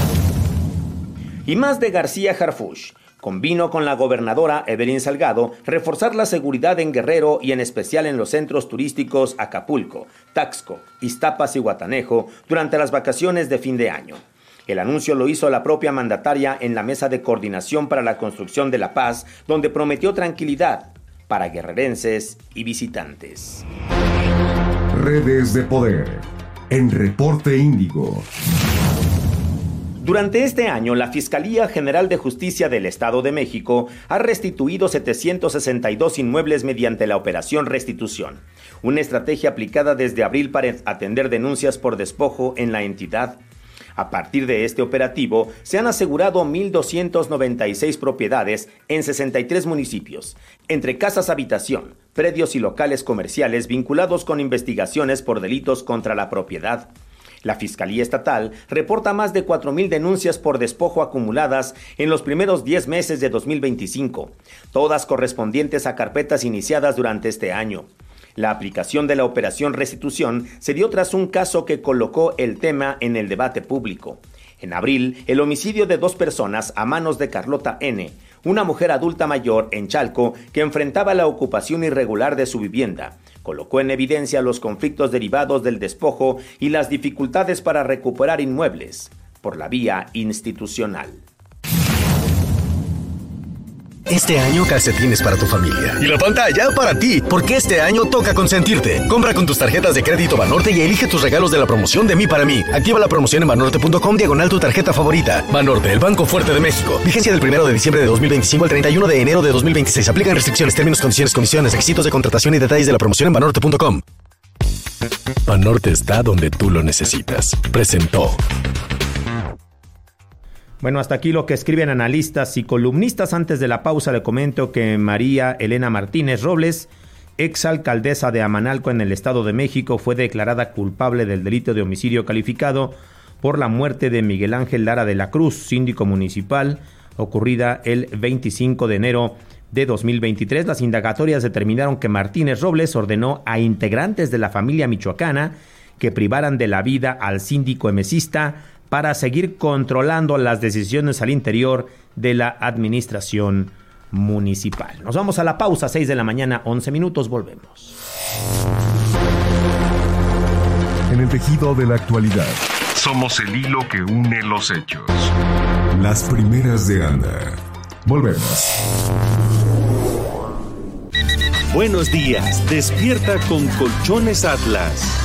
S7: Y más de García Harfuch. Convino con la gobernadora Evelyn Salgado reforzar la seguridad en Guerrero y en especial en los centros turísticos Acapulco, Taxco, Iztapas y Guatanejo durante las vacaciones de fin de año. El anuncio lo hizo la propia mandataria en la Mesa de Coordinación para la Construcción de la Paz, donde prometió tranquilidad para guerrerenses y visitantes.
S5: Redes de poder en Reporte Índigo.
S7: Durante este año, la Fiscalía General de Justicia del Estado de México ha restituido 762 inmuebles mediante la Operación Restitución, una estrategia aplicada desde abril para atender denuncias por despojo en la entidad. A partir de este operativo, se han asegurado 1,296 propiedades en 63 municipios, entre casas habitación, predios y locales comerciales vinculados con investigaciones por delitos contra la propiedad. La Fiscalía Estatal reporta más de 4,000 denuncias por despojo acumuladas en los primeros 10 meses de 2025, todas correspondientes a carpetas iniciadas durante este año. La aplicación de la Operación Restitución se dio tras un caso que colocó el tema en el debate público. En abril, el homicidio de 2 personas a manos de Carlota N., una mujer adulta mayor en Chalco que enfrentaba la ocupación irregular de su vivienda, colocó en evidencia los conflictos derivados del despojo y las dificultades para recuperar inmuebles por la vía institucional.
S20: Este año calcetines para tu familia. Y la pantalla para ti, porque este año toca consentirte. Compra con tus tarjetas de crédito Banorte y elige tus regalos de la promoción de Mí para Mí. Activa la promoción en banorte.com/diagonal tu tarjeta favorita. Banorte, el Banco Fuerte de México. Vigencia del 1 de diciembre de 2025 al 31 de enero de 2026. Aplican restricciones, términos, condiciones, comisiones, requisitos de contratación y detalles de la promoción en banorte.com. Banorte está donde tú lo necesitas. Presentó.
S7: Bueno, hasta aquí lo que escriben analistas y columnistas. Antes de la pausa le comento que María Elena Martínez Robles, exalcaldesa de Amanalco en el Estado de México fue declarada culpable del delito de homicidio calificado por la muerte de Miguel Ángel Lara de la Cruz, síndico municipal, ocurrida el 25 de enero de 2023. Las indagatorias determinaron que Martínez Robles ordenó a integrantes de la familia michoacana que privaran de la vida al síndico emesista para seguir controlando las decisiones al interior de la administración municipal. Nos vamos a la pausa, 6 de la mañana, 11 minutos, volvemos.
S5: En el tejido de la actualidad, somos el hilo que une los hechos. Las primeras de Ana. Volvemos.
S21: Buenos días, despierta con Colchones Atlas.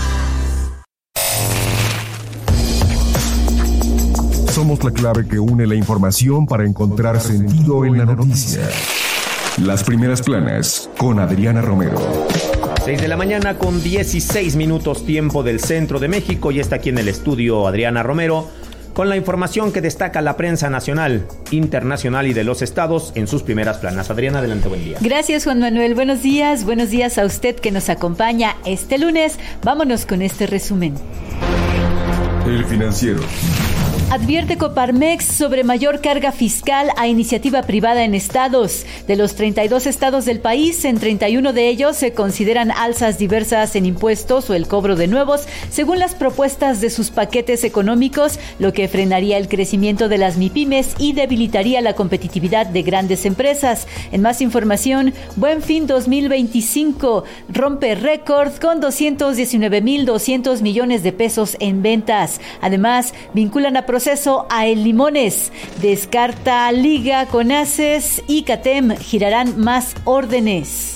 S5: Somos la clave que une la información para encontrar sentido en la noticia. Las primeras planas con Adriana Romero.
S7: 6 de la mañana con 16 minutos tiempo del centro de México, y está aquí en el estudio Adriana Romero con la información que destaca la prensa nacional, internacional y de los estados en sus primeras planas. Adriana, adelante, buen día.
S22: Gracias, Juan Manuel. Buenos días a usted que nos acompaña este lunes. Vámonos con este resumen.
S5: El Financiero.
S22: Advierte Coparmex sobre mayor carga fiscal a iniciativa privada en estados. De los 32 estados del país, en 31 de ellos se consideran alzas diversas en impuestos o el cobro de nuevos, según las propuestas de sus paquetes económicos, lo que frenaría el crecimiento de las MIPYMES y debilitaría la competitividad de grandes empresas. En más información, Buen Fin 2025 rompe récord con 219,200 millones de pesos en ventas. Además, vinculan a proceso a El Limones. Descarta Liga, Conaces y CATEM girarán más órdenes.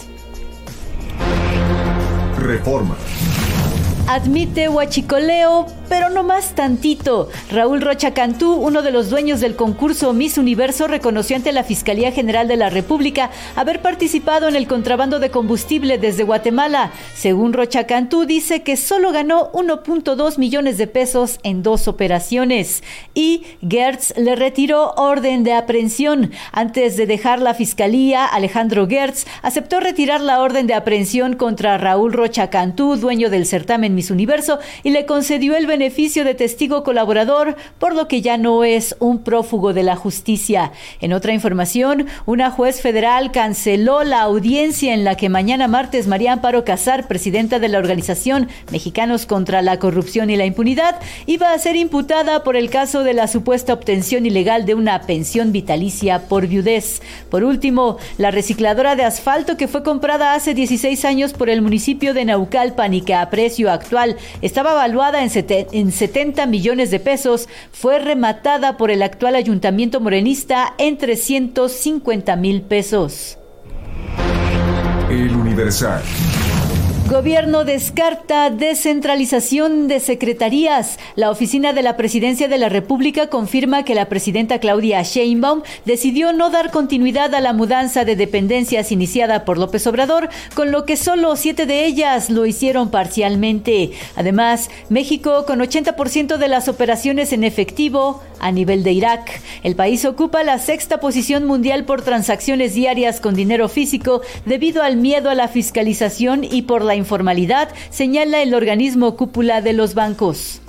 S5: Reforma.
S22: Admite huachicoleo, pero no más tantito. Raúl Rocha Cantú, uno de los dueños del concurso Miss Universo, reconoció ante la Fiscalía General de la República haber participado en el contrabando de combustible desde Guatemala. Según Rocha Cantú, dice que solo ganó 1.2 millones de pesos en 2 operaciones. Y Gertz le retiró orden de aprehensión. Antes de dejar la Fiscalía, Alejandro Gertz aceptó retirar la orden de aprehensión contra Raúl Rocha Cantú, dueño del certamen Miss Universo, y le concedió el beneficio de testigo colaborador, por lo que ya no es un prófugo de la justicia. En otra información, una juez federal canceló la audiencia en la que mañana martes María Amparo Casar, presidenta de la organización Mexicanos contra la Corrupción y la Impunidad, iba a ser imputada por el caso de la supuesta obtención ilegal de una pensión vitalicia por viudez. Por último, la recicladora de asfalto que fue comprada hace 16 años por el municipio de Naucalpan y que a precio actual estaba evaluada en 70 millones de pesos, fue rematada por el actual ayuntamiento morenista en 350,000 pesos.
S5: El Universal.
S22: Gobierno descarta descentralización de secretarías. La oficina de la Presidencia de la República confirma que la presidenta Claudia Sheinbaum decidió no dar continuidad a la mudanza de dependencias iniciada por López Obrador, con lo que solo 7 de ellas lo hicieron parcialmente. Además, México con 80% de las operaciones en efectivo a nivel de Irak. El país ocupa la 6ª posición mundial por transacciones diarias con dinero físico debido al miedo a la fiscalización y por la informalidad, señala el organismo cúpula de los bancos.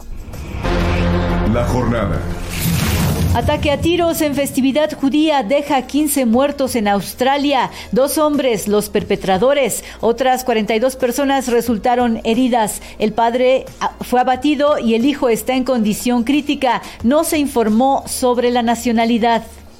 S5: La jornada.
S22: Ataque a tiros en festividad judía deja 15 muertos en Australia. 2 hombres, los perpetradores. Otras 42 personas resultaron heridas. El padre fue abatido y el hijo está en condición crítica. No se informó sobre la nacionalidad.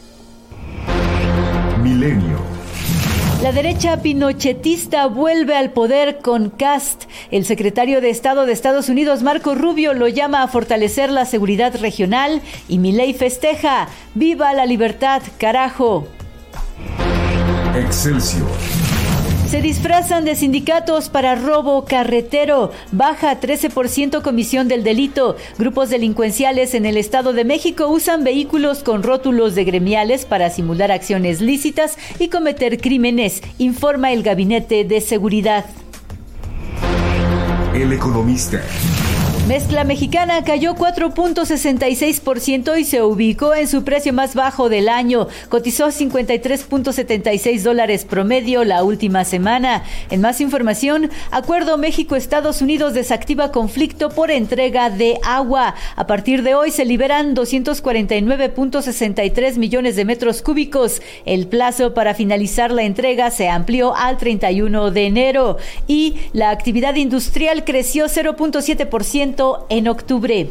S5: Milenio.
S22: La derecha pinochetista vuelve al poder con Kast. El secretario de Estado de Estados Unidos, Marco Rubio, lo llama a fortalecer la seguridad regional y Milei festeja. ¡Viva la libertad, carajo!
S5: Excelsior.
S22: Se disfrazan de sindicatos para robo carretero. Baja 13% comisión del delito. Grupos delincuenciales en el Estado de México usan vehículos con rótulos de gremiales para simular acciones lícitas y cometer crímenes, informa el Gabinete de Seguridad.
S5: El Economista.
S22: Mezcla mexicana cayó 4.66% y se ubicó en su precio más bajo del año. Cotizó $53.76 promedio la última semana. En más información, Acuerdo México-Estados Unidos desactiva conflicto por entrega de agua. A partir de hoy se liberan 249.63 millones de metros cúbicos. El plazo para finalizar la entrega se amplió al 31 de enero. Y la actividad industrial creció 0.7% en octubre.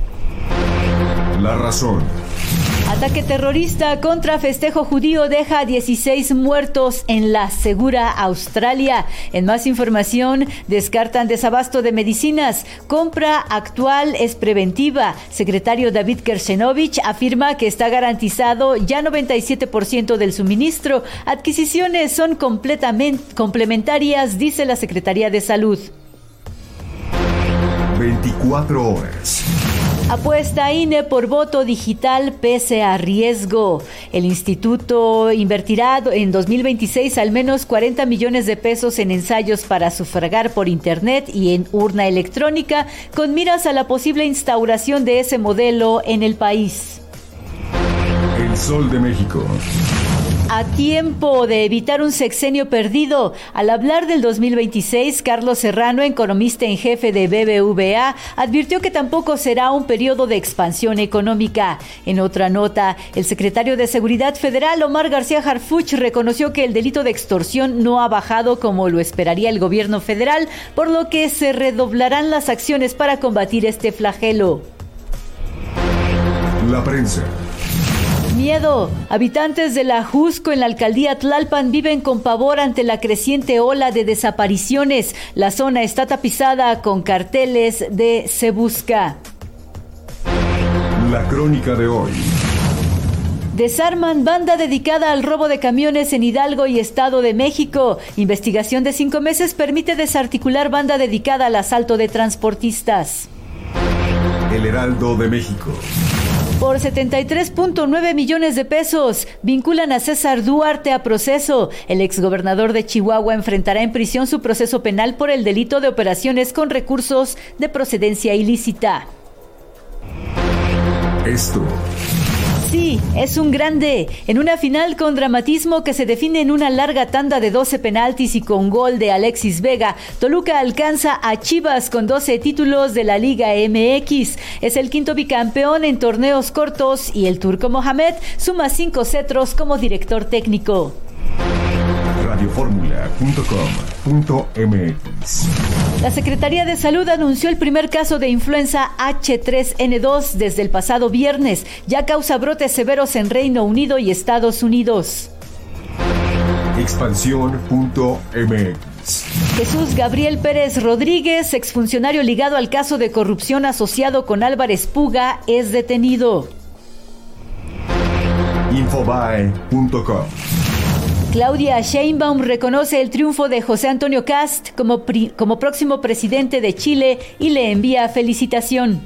S5: La razón.
S22: Ataque terrorista contra festejo judío deja 16 muertos en la segura Australia. En más información, descartan desabasto de medicinas. Compra actual es preventiva. Secretario David Kershenovich afirma que está garantizado ya 97% del suministro. Adquisiciones son complementarias, dice la Secretaría de Salud.
S5: 24 horas.
S22: Apuesta INE por voto digital pese a riesgo. El instituto invertirá en 2026 al menos 40 millones de pesos en ensayos para sufragar por internet y en urna electrónica, con miras a la posible instauración de ese modelo en el país.
S5: El Sol de México.
S22: A tiempo de evitar un sexenio perdido. Al hablar del 2026, Carlos Serrano, economista en jefe de BBVA, advirtió que tampoco será un periodo de expansión económica. En otra nota, el secretario de Seguridad Federal, Omar García Harfuch, reconoció que el delito de extorsión no ha bajado como lo esperaría el gobierno federal, por lo que se redoblarán las acciones para combatir este flagelo.
S5: La prensa.
S22: Miedo. Habitantes de la Jusco en la alcaldía Tlalpan viven con pavor ante la creciente ola de desapariciones. La zona está tapizada con carteles de "Se busca".
S5: La crónica de hoy.
S22: Desarman banda dedicada al robo de camiones en Hidalgo y Estado de México. Investigación de 5 meses permite desarticular banda dedicada al asalto de transportistas.
S5: El Heraldo de México.
S22: Por 73.9 millones de pesos, vinculan a César Duarte a proceso. El exgobernador de Chihuahua enfrentará en prisión su proceso penal por el delito de operaciones con recursos de procedencia ilícita.
S5: Esto.
S22: Sí, es un grande. En una final con dramatismo que se define en una larga tanda de 12 penaltis y con gol de Alexis Vega, Toluca alcanza a Chivas con 12 títulos de la Liga MX. Es el quinto bicampeón en torneos cortos y el turco Mohamed suma 5 cetros como director técnico.
S5: Radioformula.com.mx.
S22: La Secretaría de Salud anunció el primer caso de influenza H3N2 desde el pasado viernes. Ya causa brotes severos en Reino Unido y Estados Unidos.
S5: Expansión.mx.
S22: Jesús Gabriel Pérez Rodríguez, exfuncionario ligado al caso de corrupción asociado con Álvarez Puga, es detenido.
S5: Infobae.com.
S22: Claudia Sheinbaum reconoce el triunfo de José Antonio Kast como próximo presidente de Chile y le envía felicitación.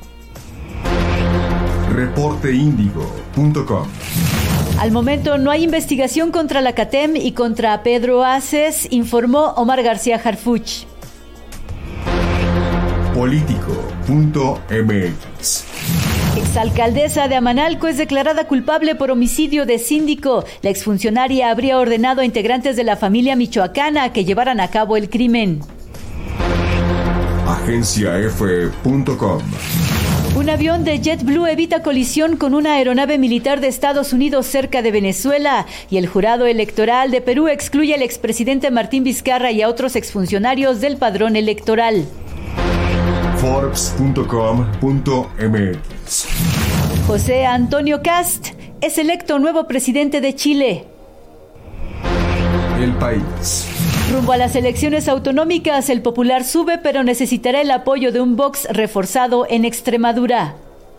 S5: Reporteindigo.com.
S22: Al momento no hay investigación contra la CATEM y contra Pedro Aces, informó Omar García Harfuch.
S5: Político.mx.
S22: Exalcaldesa de Amanalco es declarada culpable por homicidio de síndico. La exfuncionaria habría ordenado a integrantes de la familia michoacana que llevaran a cabo el crimen.
S5: Agenciaf.com.
S22: Un avión de JetBlue evita colisión con una aeronave militar de Estados Unidos cerca de Venezuela. Y el jurado electoral de Perú excluye al expresidente Martín Vizcarra y a otros exfuncionarios del padrón electoral.
S5: Forbes.com.mx.
S22: José Antonio Kast es electo nuevo presidente de Chile.
S5: El País.
S22: Rumbo a las elecciones autonómicas, el Popular sube, pero necesitará el apoyo de un Vox reforzado en Extremadura.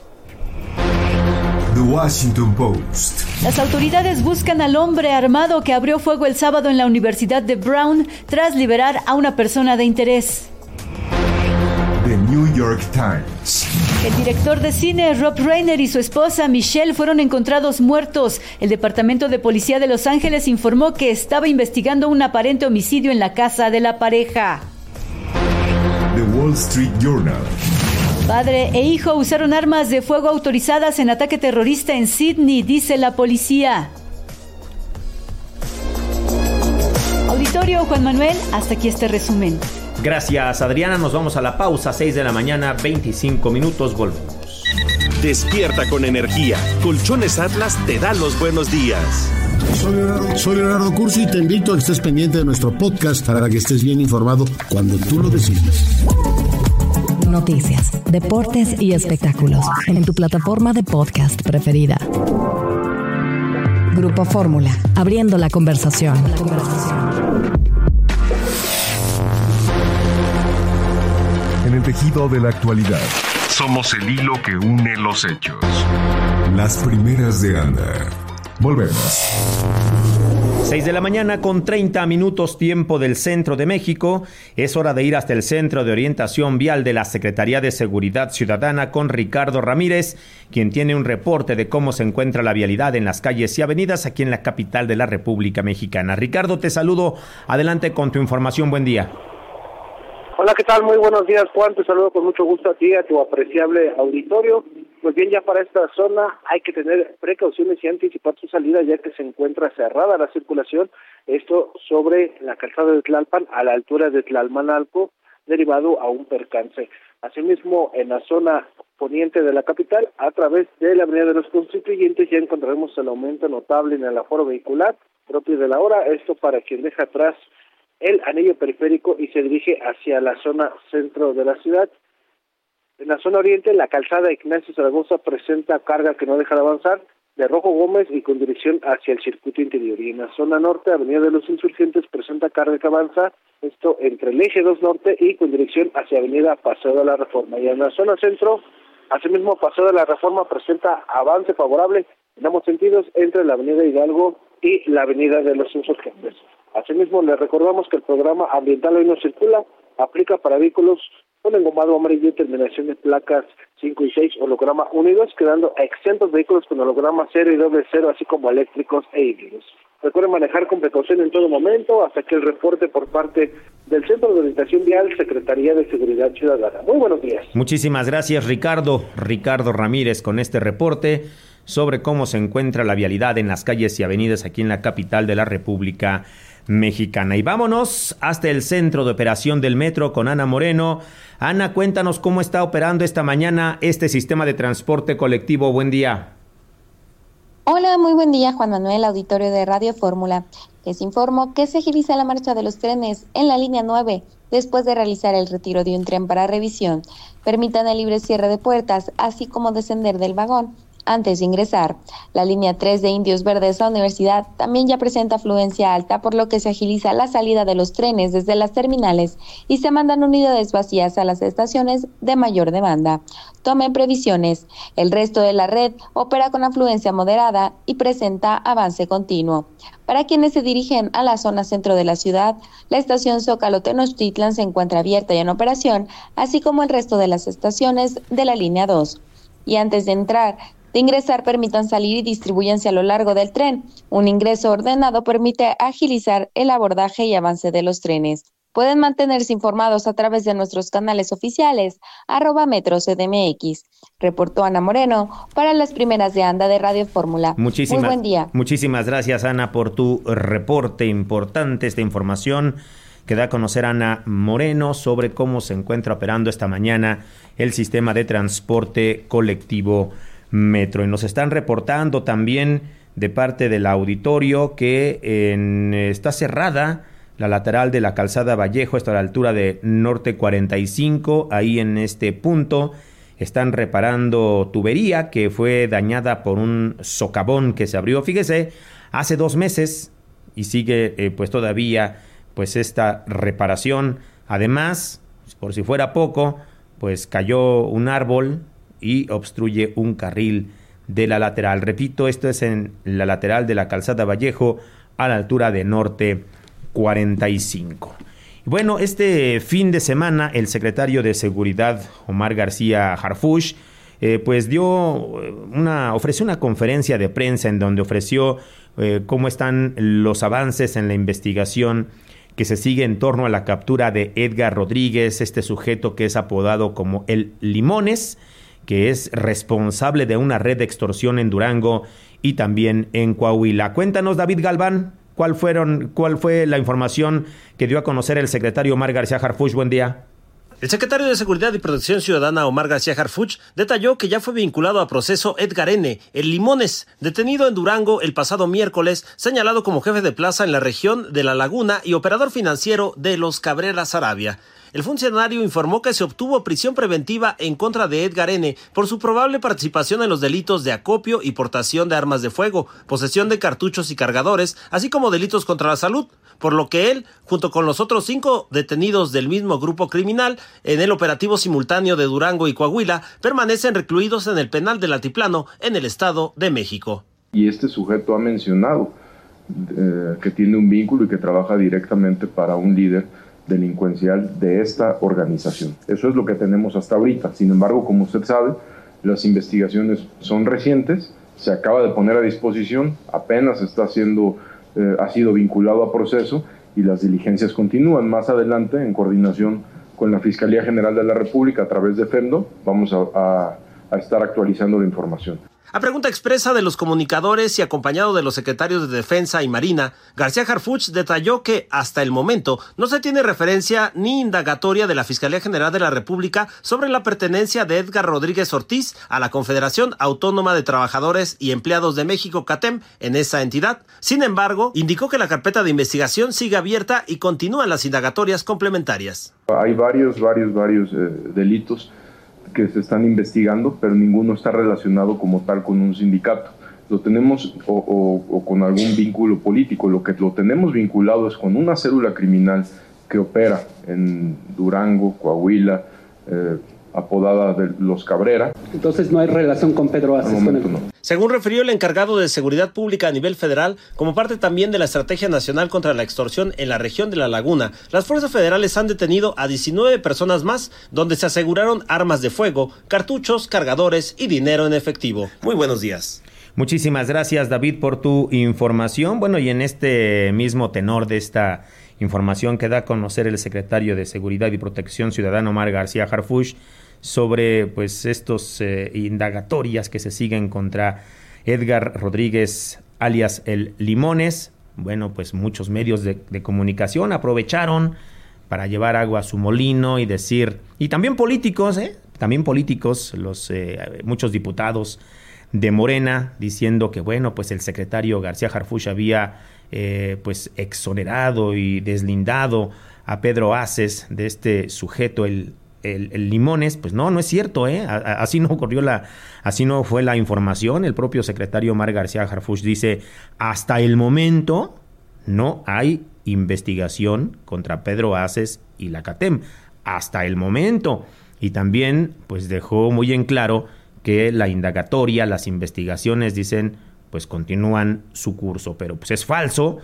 S5: The Washington Post.
S22: Las autoridades buscan al hombre armado que abrió fuego el sábado en la Universidad de Brown tras liberar a una persona de interés.
S5: The New York Times.
S22: El director de cine Rob Reiner y su esposa Michelle fueron encontrados muertos. El Departamento de Policía de Los Ángeles informó que estaba investigando un aparente homicidio en la casa de la pareja.
S5: The Wall Street Journal.
S22: Padre e hijo usaron armas de fuego autorizadas en ataque terrorista en Sydney, dice la policía. Auditorio, Juan Manuel, hasta aquí este resumen.
S7: Gracias, Adriana. Nos vamos a la pausa, 6 de la mañana, 25 minutos, volvemos.
S21: Despierta con energía. Colchones Atlas te da los buenos días.
S6: Soy Leonardo Cursi y te invito a que estés pendiente de nuestro podcast para que estés bien informado cuando tú lo decidas.
S4: Noticias, deportes y espectáculos en tu plataforma de podcast preferida. Grupo Fórmula, abriendo la conversación.
S5: En el tejido de la actualidad, somos el hilo que une los hechos. Las primeras de Ana. Volvemos.
S7: 6 de la mañana con 30 minutos tiempo del centro de México. Es hora de ir hasta el Centro de Orientación Vial de la Secretaría de Seguridad Ciudadana con Ricardo Ramírez, quien tiene un reporte de cómo se encuentra la vialidad en las calles y avenidas aquí en la capital de la República Mexicana. Ricardo, te saludo. Adelante con tu información. Buen día.
S8: Hola, ¿qué tal? Muy buenos días, Juan. Te saludo con mucho gusto a ti, a tu apreciable auditorio. Pues bien, ya para esta zona hay que tener precauciones y anticipar su salida, ya que se encuentra cerrada la circulación. Esto sobre la calzada de Tlalpan, a la altura de Tlalmanalco, derivado a un percance. Asimismo, en la zona poniente de la capital, a través de la Avenida de los Constituyentes, ya encontraremos el aumento notable en el aforo vehicular propio de la hora. Esto para quien deja atrás el anillo periférico y se dirige hacia la zona centro de la ciudad. En la zona oriente, la calzada Ignacio Zaragoza presenta carga que no deja de avanzar de Rojo Gómez y con dirección hacia el circuito interior. Y en la zona norte, Avenida de los Insurgentes presenta carga que avanza, esto entre el eje 2 norte y con dirección hacia Avenida Paseo de la Reforma. Y en la zona centro, asimismo, Paseo de la Reforma presenta avance favorable en ambos sentidos entre la Avenida Hidalgo y la Avenida de los Insurgentes. Asimismo, les recordamos que el programa Ambiental Hoy No Circula aplica para vehículos con engomado amarillo y terminación de placas 5 y 6, holograma 1 y 2, quedando exentos vehículos con holograma 0 y doble 0, así como eléctricos e híbridos. Recuerden manejar con precaución en todo momento, hasta que el reporte por parte del Centro de Orientación Vial, Secretaría de Seguridad Ciudadana. Muy buenos días.
S7: Muchísimas gracias, Ricardo Ramírez, con este reporte sobre cómo se encuentra la vialidad en las calles y avenidas aquí en la capital de la República Mexicana. Y vámonos hasta el centro de operación del metro con Ana Moreno. Ana, cuéntanos cómo está operando esta mañana este sistema de transporte colectivo. Buen día.
S23: Hola, muy buen día, Juan Manuel, auditorio de Radio Fórmula. Les informo que se agiliza la marcha de los trenes en la línea 9 después de realizar el retiro de un tren para revisión. Permitan el libre cierre de puertas, así como descender del vagón antes de ingresar. La línea 3 de Indios Verdes, la universidad, también ya presenta afluencia alta, por lo que se agiliza la salida de los trenes desde las terminales y se mandan unidades vacías a las estaciones de mayor demanda. Tomen previsiones. El resto de la red opera con afluencia moderada y presenta avance continuo. Para quienes se dirigen a la zona centro de la ciudad, la estación Zócalo Tenochtitlan se encuentra abierta y en operación, así como el resto de las estaciones de la línea 2. Y antes de ingresar, permitan salir y distribúyanse a lo largo del tren. Un ingreso ordenado permite agilizar el abordaje y avance de los trenes. Pueden mantenerse informados a través de nuestros canales oficiales, @MetroCDMX. Reportó Ana Moreno para las primeras de Anda de Radio Fórmula. Muy buen día.
S7: Muchísimas gracias, Ana, por tu reporte importante, esta información que da a conocer Ana Moreno sobre cómo se encuentra operando esta mañana el sistema de transporte colectivo Metro. Y nos están reportando también de parte del auditorio que está cerrada la lateral de la calzada Vallejo, hasta la altura de Norte 45. Ahí en este punto están reparando tubería que fue dañada por un socavón que se abrió, fíjese, hace 2 meses y sigue pues todavía pues esta reparación. Además, por si fuera poco, pues cayó un árbol y obstruye un carril de la lateral. Repito, esto es en la lateral de la calzada Vallejo, a la altura de Norte 45. Bueno, este fin de semana el secretario de Seguridad, Omar García Harfuch, pues ofreció una conferencia de prensa en donde ofreció cómo están los avances en la investigación que se sigue en torno a la captura de Edgar Rodríguez, este sujeto que es apodado como el Limones, que es responsable de una red de extorsión en Durango y también en Coahuila. Cuéntanos, David Galván, ¿cuál fue la información que dio a conocer el secretario Omar García Harfuch? Buen día.
S1: El secretario de Seguridad y Protección Ciudadana, Omar García Harfuch, detalló que ya fue vinculado a proceso Edgar N., el Limones, detenido en Durango el pasado miércoles, señalado como jefe de plaza en la región de La Laguna y operador financiero de los Cabrera Sarabia. El funcionario informó que se obtuvo prisión preventiva en contra de Edgar N. por su probable participación en los delitos de acopio y portación de armas de fuego, posesión de cartuchos y cargadores, así como delitos contra la salud, por lo que él, junto con los otros 5 detenidos del mismo grupo criminal en el operativo simultáneo de Durango y Coahuila, permanecen recluidos en el penal del Altiplano en el Estado de México.
S9: Y este sujeto ha mencionado que tiene un vínculo y que trabaja directamente para un líder delincuencial de esta organización. Eso es lo que tenemos hasta ahorita. Sin embargo, como usted sabe, las investigaciones son recientes, se acaba de poner a disposición, apenas ha sido vinculado a proceso y las diligencias continúan. Más adelante, en coordinación con la Fiscalía General de la República a través de FEMDO, vamos a estar actualizando la información.
S1: A pregunta expresa de los comunicadores y acompañado de los secretarios de Defensa y Marina, García Harfuch detalló que hasta el momento no se tiene referencia ni indagatoria de la Fiscalía General de la República sobre la pertenencia de Edgar Rodríguez Ortiz a la Confederación Autónoma de Trabajadores y Empleados de México, CATEM, en esa entidad. Sin embargo, indicó que la carpeta de investigación sigue abierta y continúan las indagatorias complementarias.
S9: Hay varios delitos que se están investigando, pero ninguno está relacionado como tal con un sindicato. Lo tenemos o con algún vínculo político. Lo que lo tenemos vinculado es con una célula criminal que opera en Durango, Coahuila, apodada de Los Cabrera.
S10: Entonces no hay relación con Pedro Aces.
S1: Según refirió el encargado de Seguridad Pública a nivel federal, como parte también de la Estrategia Nacional contra la Extorsión en la región de La Laguna, las fuerzas federales han detenido a 19 personas más, donde se aseguraron armas de fuego, cartuchos, cargadores y dinero en efectivo. Muy buenos días.
S7: Muchísimas gracias, David, por tu información. Bueno, y en este mismo tenor de esta información que da a conocer el secretario de Seguridad y Protección Ciudadana, Omar García Harfuch, sobre pues estos indagatorias que se siguen contra Edgar Rodríguez, alias el Limones. Bueno, pues muchos medios de comunicación aprovecharon para llevar agua a su molino y decir, y también políticos, muchos diputados de Morena, diciendo que bueno, pues el secretario García Harfuch había pues exonerado y deslindado a Pedro Aces de este sujeto, el Limones. Pues no es cierto, así no fue la información. El propio secretario Omar García Harfuch dice, hasta el momento no hay investigación contra Pedro Aces y la CATEM, hasta el momento. Y también pues dejó muy en claro que la indagatoria, las investigaciones, dicen, pues continúan su curso, pero pues es falso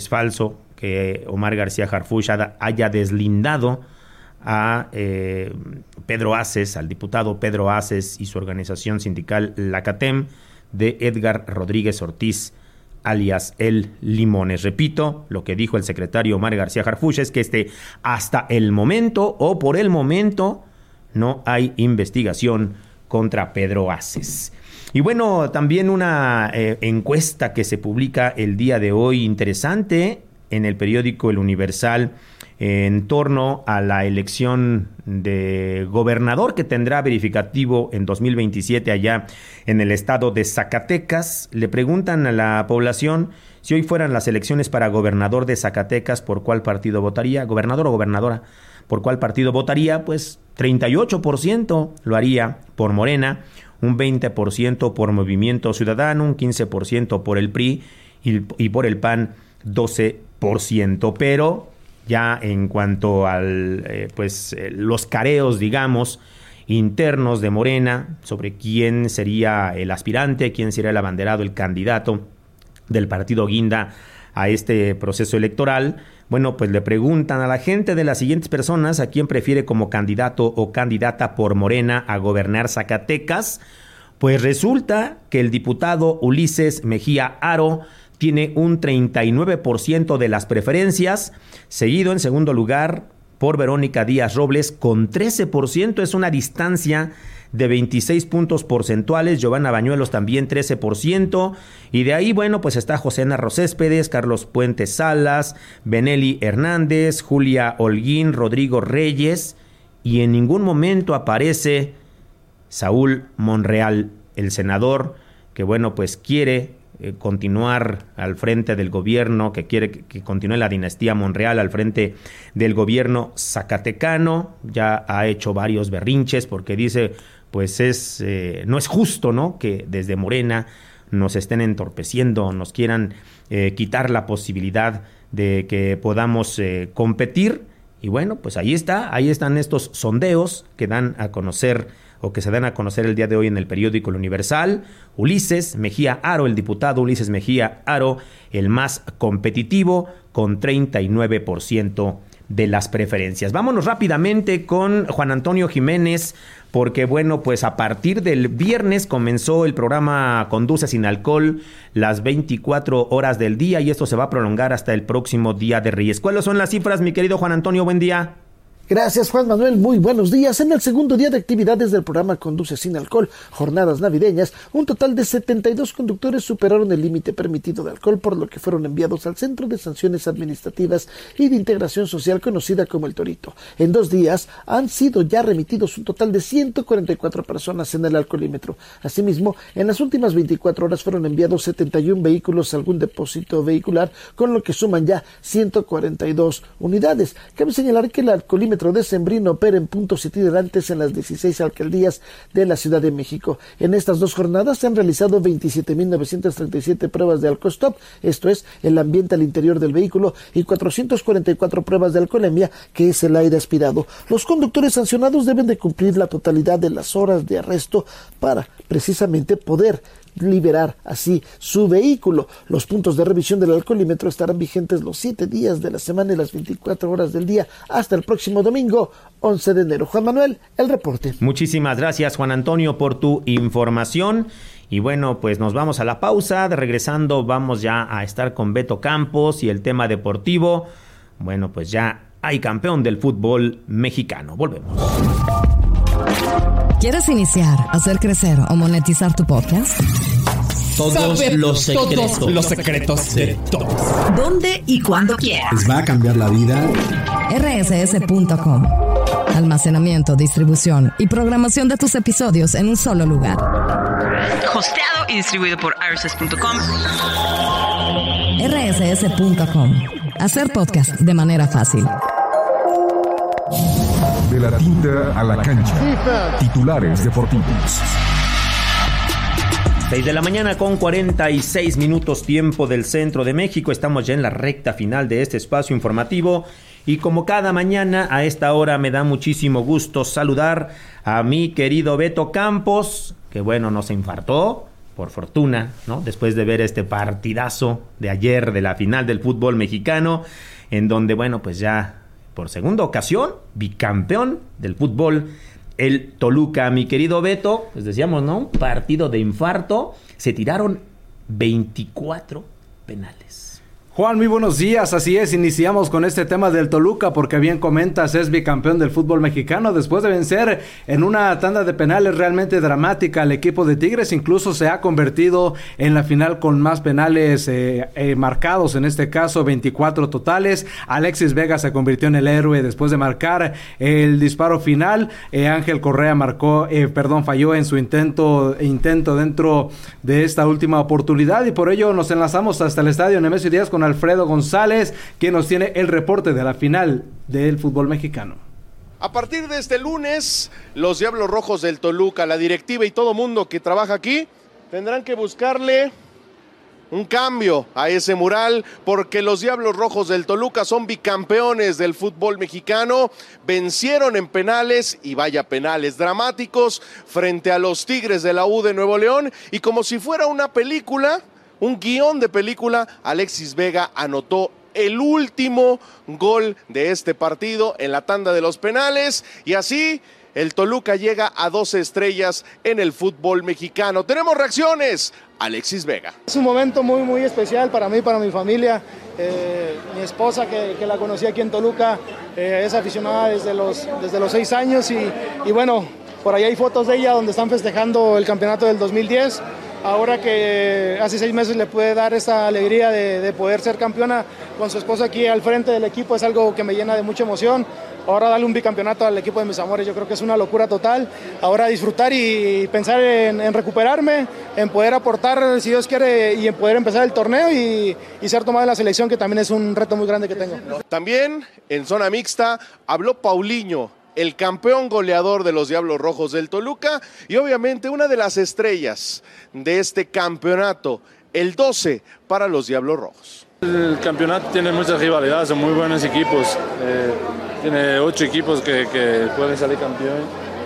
S7: que Omar García Harfuch haya deslindado a Pedro Aces, al diputado Pedro Aces y su organización sindical, la CATEM, de Edgar Rodríguez Ortiz, alias el Limones. Repito, lo que dijo el secretario Omar García Harfuch es que hasta el momento o por el momento no hay investigación contra Pedro Aces. Y bueno, también una encuesta que se publica el día de hoy interesante en el periódico El Universal en torno a la elección de gobernador que tendrá verificativo en 2027 allá en el estado de Zacatecas. Le preguntan a la población si hoy fueran las elecciones para gobernador de Zacatecas, ¿por cuál partido votaría? ¿Gobernador o gobernadora? ¿Por cuál partido votaría? Pues 38% lo haría por Morena, un 20% por Movimiento Ciudadano, un 15% por el PRI y por el PAN 12%. Pero ya en cuanto al los careos, digamos, internos de Morena sobre quién sería el aspirante, quién sería el abanderado, el candidato del partido Guinda a este proceso electoral, bueno, pues le preguntan a la gente de las siguientes personas a quién prefiere como candidato o candidata por Morena a gobernar Zacatecas. Pues resulta que el diputado Ulises Mejía Aro tiene un 39% de las preferencias, seguido en segundo lugar por Verónica Díaz Robles con 13%, es una distancia de 26 puntos porcentuales. Giovanna Bañuelos también 13%, y de ahí, bueno, pues está José Narro Céspedes, Carlos Puentes Salas, Benelli Hernández, Julia Holguín, Rodrigo Reyes, y en ningún momento aparece Saúl Monreal, el senador que, bueno, pues quiere continuar al frente del gobierno, que quiere que continúe la dinastía Monreal al frente del gobierno zacatecano. Ya ha hecho varios berrinches porque dice, pues no es justo, ¿no?, que desde Morena nos estén entorpeciendo, nos quieran quitar la posibilidad de que podamos competir. Y bueno, pues ahí están estos sondeos que dan a conocer o que se dan a conocer el día de hoy en el periódico El Universal. Ulises Mejía Aro, el diputado Ulises Mejía Aro, el más competitivo, con 39% de las preferencias. Vámonos rápidamente con Juan Antonio Jiménez, porque bueno, pues a partir del viernes comenzó el programa Conduce sin alcohol las 24 horas del día, y esto se va a prolongar hasta el próximo Día de Reyes. ¿Cuáles son las cifras, mi querido Juan Antonio? Buen día.
S2: Gracias, Juan Manuel. Muy buenos días. En el segundo día de actividades del programa Conduce sin alcohol, jornadas navideñas, un total de 72 conductores superaron el límite permitido de alcohol, por lo que fueron enviados al Centro de Sanciones Administrativas y de Integración Social, conocida como El Torito. En 2 días han sido ya remitidos un total de 144 personas en el alcoholímetro. Asimismo, en las últimas 24 horas fueron enviados 71 vehículos a algún depósito vehicular, con lo que suman ya 142 unidades. Cabe señalar que el alcoholímetro decembrino opera en puntos itinerantes en las 16 alcaldías de la Ciudad de México. En estas 2 jornadas se han realizado 27.937 pruebas de alcoholstop, esto es, el ambiente al interior del vehículo, y 444 pruebas de alcoholemia, que es el aire aspirado. Los conductores sancionados deben de cumplir la totalidad de las horas de arresto para precisamente poder liberar así su vehículo. Los puntos de revisión del alcoholímetro estarán vigentes los 7 días de la semana y las 24 horas del día hasta el próximo domingo 11 de enero. Juan Manuel, el reporte.
S7: Muchísimas gracias, Juan Antonio, por tu información. Y bueno, pues nos vamos a la pausa. De regresando vamos ya a estar con Beto Campos y el tema deportivo. Bueno, pues ya hay campeón del fútbol mexicano. Volvemos.
S4: ¿Quieres iniciar, hacer crecer o monetizar tu podcast?
S3: Todos los secretos de todos.
S4: ¿Dónde y cuándo quieras?
S3: ¿Les va a cambiar la vida?
S4: rss.com. Almacenamiento, distribución y programación de tus episodios en un solo lugar.
S11: Hosteado y distribuido por rss.com.
S4: rss.com. Hacer podcast de manera fácil.
S5: De la tinta a la cancha. Titulares deportivos.
S7: 6 de la mañana con 46 minutos, tiempo del centro de México. Estamos ya en la recta final de este espacio informativo. Y como cada mañana a esta hora me da muchísimo gusto saludar a mi querido Beto Campos, que bueno, nos infartó, por fortuna, ¿no? Después de ver este partidazo de ayer de la final del fútbol mexicano, en donde, bueno, pues ya por segunda ocasión, bicampeón del fútbol, el Toluca. Mi querido Beto, pues decíamos, ¿no? Un partido de infarto. Se tiraron 24 penales.
S24: Juan, muy buenos días, así es, iniciamos con este tema del Toluca porque bien comentas, es bicampeón del fútbol mexicano después de vencer en una tanda de penales realmente dramática al equipo de Tigres. Incluso se ha convertido en la final con más penales marcados, en este caso 24 totales. Alexis Vega se convirtió en el héroe después de marcar el disparo final. Ángel Correa falló en su intento dentro de esta última oportunidad, y por ello nos enlazamos hasta el estadio Nemesio Díaz con Alfredo González, quien nos tiene el reporte de la final del fútbol mexicano.
S25: A partir de este lunes, los Diablos Rojos del Toluca, la directiva y todo mundo que trabaja aquí, tendrán que buscarle un cambio a ese mural, porque los Diablos Rojos del Toluca son bicampeones del fútbol mexicano, vencieron en penales, y vaya penales dramáticos, frente a los Tigres de la U de Nuevo León, y como si fuera una película, un guión de película, Alexis Vega anotó el último gol de este partido en la tanda de los penales, y así el Toluca llega a 12 estrellas en el fútbol mexicano. Tenemos reacciones. Alexis Vega.
S12: Es un momento muy, muy especial para mí, para mi familia. Mi esposa, que la conocí aquí en Toluca, es aficionada desde los 6 años y bueno, por ahí hay fotos de ella donde están festejando el campeonato del 2010. Ahora que hace 6 meses le pude dar esa alegría de poder ser campeona con su esposa aquí al frente del equipo, es algo que me llena de mucha emoción. Ahora darle un bicampeonato al equipo de mis amores, yo creo que es una locura total. Ahora disfrutar y pensar en recuperarme, en poder aportar, si Dios quiere, y en poder empezar el torneo y ser tomado en la selección, que también es un reto muy grande que tengo.
S25: También en zona mixta habló Paulinho, el campeón goleador de los Diablos Rojos del Toluca y obviamente una de las estrellas de este campeonato, el 12 para los Diablos Rojos.
S13: El campeonato tiene muchas rivalidades, son muy buenos equipos. Tiene 8 equipos que pueden salir campeón.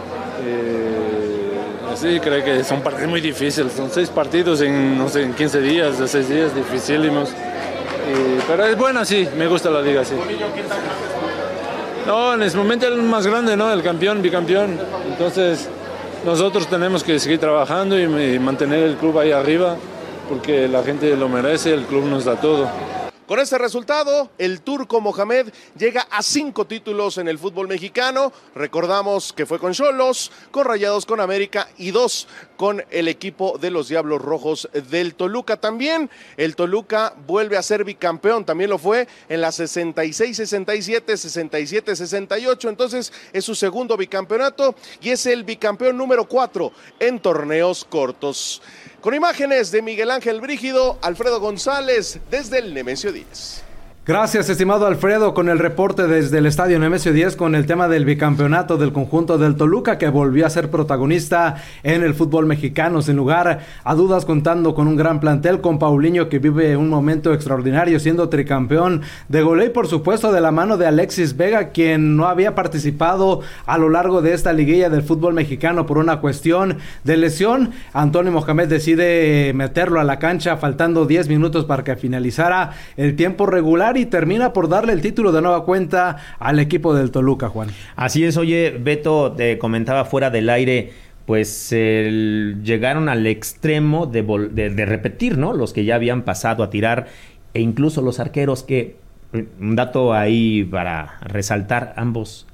S13: Así creo que son partidos muy difíciles. Son 6 partidos en 15 días, 6 días dificílimos. Pero es bueno, sí, me gusta la liga, sí. No, en ese momento el más grande, ¿no? El campeón, bicampeón. Entonces nosotros tenemos que seguir trabajando y mantener el club ahí arriba, porque la gente lo merece, el club nos da todo.
S25: Con este resultado, el turco Mohamed llega a 5 títulos en el fútbol mexicano. Recordamos que fue con Xolos, con Rayados, con América y 2 con el equipo de los Diablos Rojos del Toluca. También el Toluca vuelve a ser bicampeón, también lo fue en la 66-67, 67-68. Entonces es su segundo bicampeonato y es el bicampeón número 4 en torneos cortos. Con imágenes de Miguel Ángel Brígido, Alfredo González desde el Nemesio 10.
S24: Gracias, estimado Alfredo, con el reporte desde el estadio Nemesio 10 con el tema del bicampeonato del conjunto del Toluca, que volvió a ser protagonista en el fútbol mexicano, sin lugar a dudas, contando con un gran plantel, con Paulinho, que vive un momento extraordinario siendo tricampeón de goleo, y por supuesto de la mano de Alexis Vega, quien no había participado a lo largo de esta liguilla del fútbol mexicano por una cuestión de lesión. Antonio Mohamed decide meterlo a la cancha faltando 10 minutos para que finalizara el tiempo regular, y termina por darle el título de nueva cuenta al equipo del Toluca, Juan.
S7: Así es. Oye, Beto, te comentaba fuera del aire, pues llegaron al extremo de repetir, ¿no? Los que ya habían pasado a tirar, e incluso los arqueros, que un dato ahí para resaltar, ambos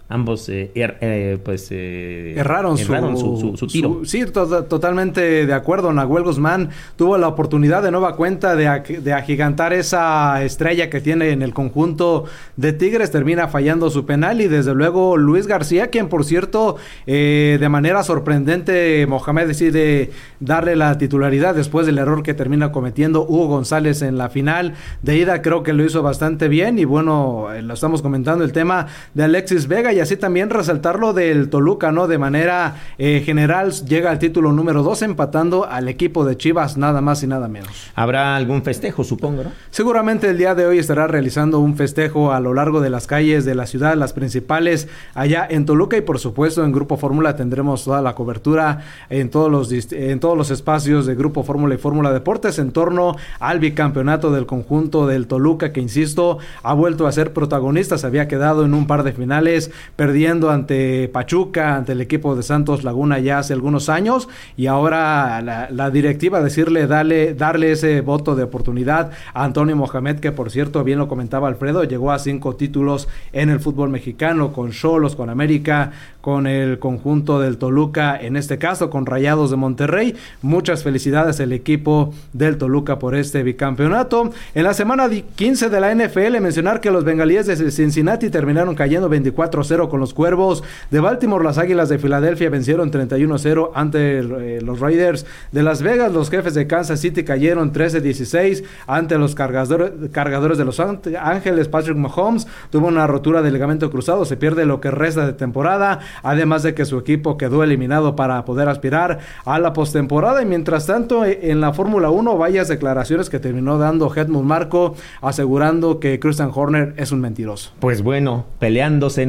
S7: erraron su tiro.
S24: Sí, totalmente de acuerdo. Nahuel Guzmán tuvo la oportunidad de nueva cuenta de agigantar esa estrella que tiene en el conjunto de Tigres, termina fallando su penal, y desde luego Luis García, quien por cierto de manera sorprendente Mohamed decide darle la titularidad después del error que termina cometiendo Hugo González en la final de ida. Creo que lo hizo bastante bien, y bueno, lo estamos comentando, el tema de Alexis Vega, y así también resaltarlo del Toluca, ¿no? De manera general llega al título número 2, empatando al equipo de Chivas, nada más y nada menos.
S7: ¿Habrá algún festejo, supongo, no?
S24: Seguramente el día de hoy estará realizando un festejo a lo largo de las calles de la ciudad, las principales allá en Toluca, y por supuesto en Grupo Fórmula tendremos toda la cobertura en todos los espacios de Grupo Fórmula y Fórmula Deportes en torno al bicampeonato del conjunto del Toluca, que insisto, ha vuelto a ser protagonista. Se había quedado en un par de finales perdiendo ante Pachuca, ante el equipo de Santos Laguna ya hace algunos años, y ahora la directiva decirle darle ese voto de oportunidad a Antonio Mohamed, que por cierto, bien lo comentaba Alfredo, llegó a 5 títulos en el fútbol mexicano, con Xolos, con América, con el conjunto del Toluca, en este caso con Rayados de Monterrey. Muchas felicidades al equipo del Toluca por este bicampeonato. En la semana 15 de la NFL, mencionar que los bengalíes de Cincinnati terminaron cayendo 24-0 con los Cuervos de Baltimore. Las Águilas de Filadelfia vencieron 31-0 ante los Raiders de Las Vegas. Los Jefes de Kansas City cayeron 13-16 ante los cargadores de Los Ángeles. Patrick Mahomes tuvo una rotura de ligamento cruzado, se pierde lo que resta de temporada, además de que su equipo quedó eliminado para poder aspirar a la postemporada. Y mientras tanto, en la Fórmula 1, varias declaraciones que terminó dando Helmut Marko, asegurando que Christian Horner es un mentiroso.
S7: Pues bueno, peleándose,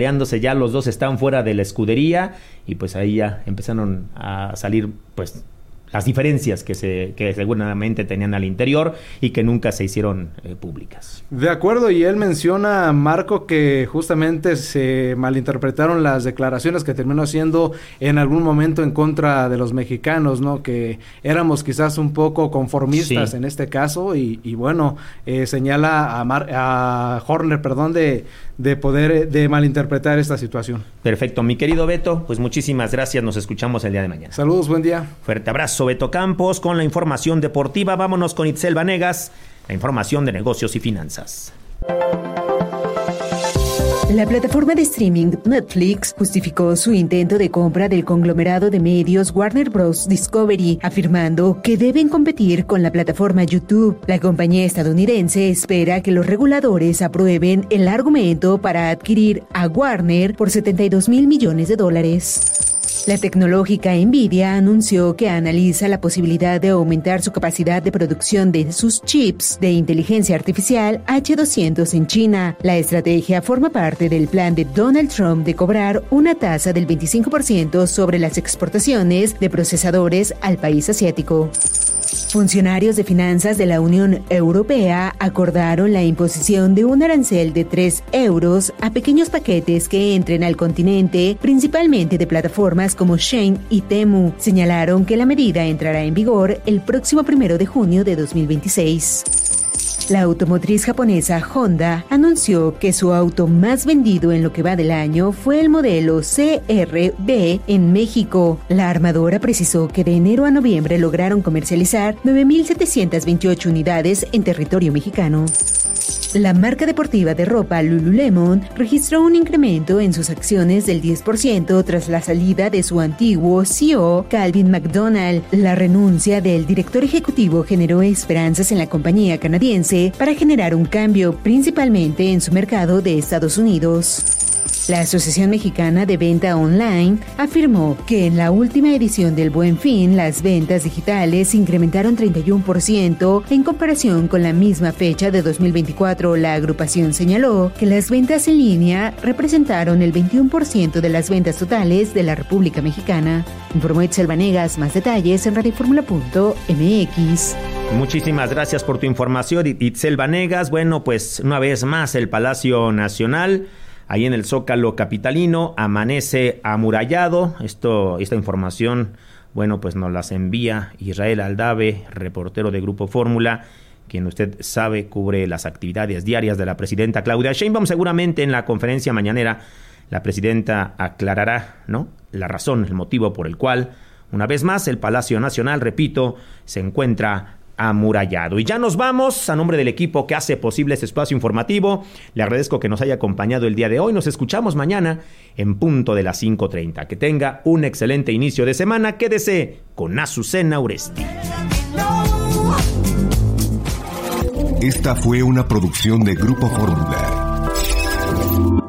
S7: ya los dos están fuera de la escudería, y pues ahí ya empezaron a salir pues las diferencias que seguramente tenían al interior y que nunca se hicieron públicas.
S24: De acuerdo, y él menciona, Marco, que justamente se malinterpretaron las declaraciones que terminó haciendo en algún momento en contra de los mexicanos, ¿no? Que éramos quizás un poco conformistas en este caso y bueno, señala a Horner, de poder de malinterpretar esta situación.
S7: Perfecto, mi querido Beto, pues muchísimas gracias, nos escuchamos el día de mañana.
S24: Saludos, buen día.
S7: Fuerte abrazo, Beto Campos, con la información deportiva. Vámonos con Itzel Vanegas, la información de negocios y finanzas.
S14: La plataforma de streaming Netflix justificó su intento de compra del conglomerado de medios Warner Bros. Discovery, afirmando que deben competir con la plataforma YouTube. La compañía estadounidense espera que los reguladores aprueben el argumento para adquirir a Warner por $72 mil millones. La tecnológica Nvidia anunció que analiza la posibilidad de aumentar su capacidad de producción de sus chips de inteligencia artificial H200 en China. La estrategia forma parte del plan de Donald Trump de cobrar una tasa del 25% sobre las exportaciones de procesadores al país asiático. Funcionarios de finanzas de la Unión Europea acordaron la imposición de un arancel de 3 euros a pequeños paquetes que entren al continente, principalmente de plataformas como Shein y Temu. Señalaron que la medida entrará en vigor el próximo 1 de junio de 2026. La automotriz japonesa Honda anunció que su auto más vendido en lo que va del año fue el modelo CR-V en México. La armadora precisó que de enero a noviembre lograron comercializar 9,728 unidades en territorio mexicano. La marca deportiva de ropa Lululemon registró un incremento en sus acciones del 10% tras la salida de su antiguo CEO, Calvin McDonald. La renuncia del director ejecutivo generó esperanzas en la compañía canadiense para generar un cambio, principalmente en su mercado de Estados Unidos. La Asociación Mexicana de Venta Online afirmó que en la última edición del Buen Fin, las ventas digitales incrementaron 31% en comparación con la misma fecha de 2024. La agrupación señaló que las ventas en línea representaron el 21% de las ventas totales de la República Mexicana. Informó Itzel Vanegas, más detalles en radioformula.mx.
S7: Muchísimas gracias por tu información, Itzel Vanegas. Bueno, pues una vez más el Palacio Nacional, ahí en el Zócalo capitalino, amanece amurallado. Esta información, bueno, pues nos las envía Israel Aldave, reportero de Grupo Fórmula, quien usted sabe cubre las actividades diarias de la presidenta Claudia Sheinbaum. Seguramente en la conferencia mañanera la presidenta aclarará, ¿no?, la razón, el motivo por el cual, una vez más, el Palacio Nacional, repito, se encuentra amurallado. Y ya nos vamos. A nombre del equipo que hace posible este espacio informativo, le agradezco que nos haya acompañado el día de hoy. Nos escuchamos mañana en punto de las 5:30. Que tenga un excelente inicio de semana. Quédese con Azucena Uresti.
S5: Esta fue una producción de Grupo Fórmula.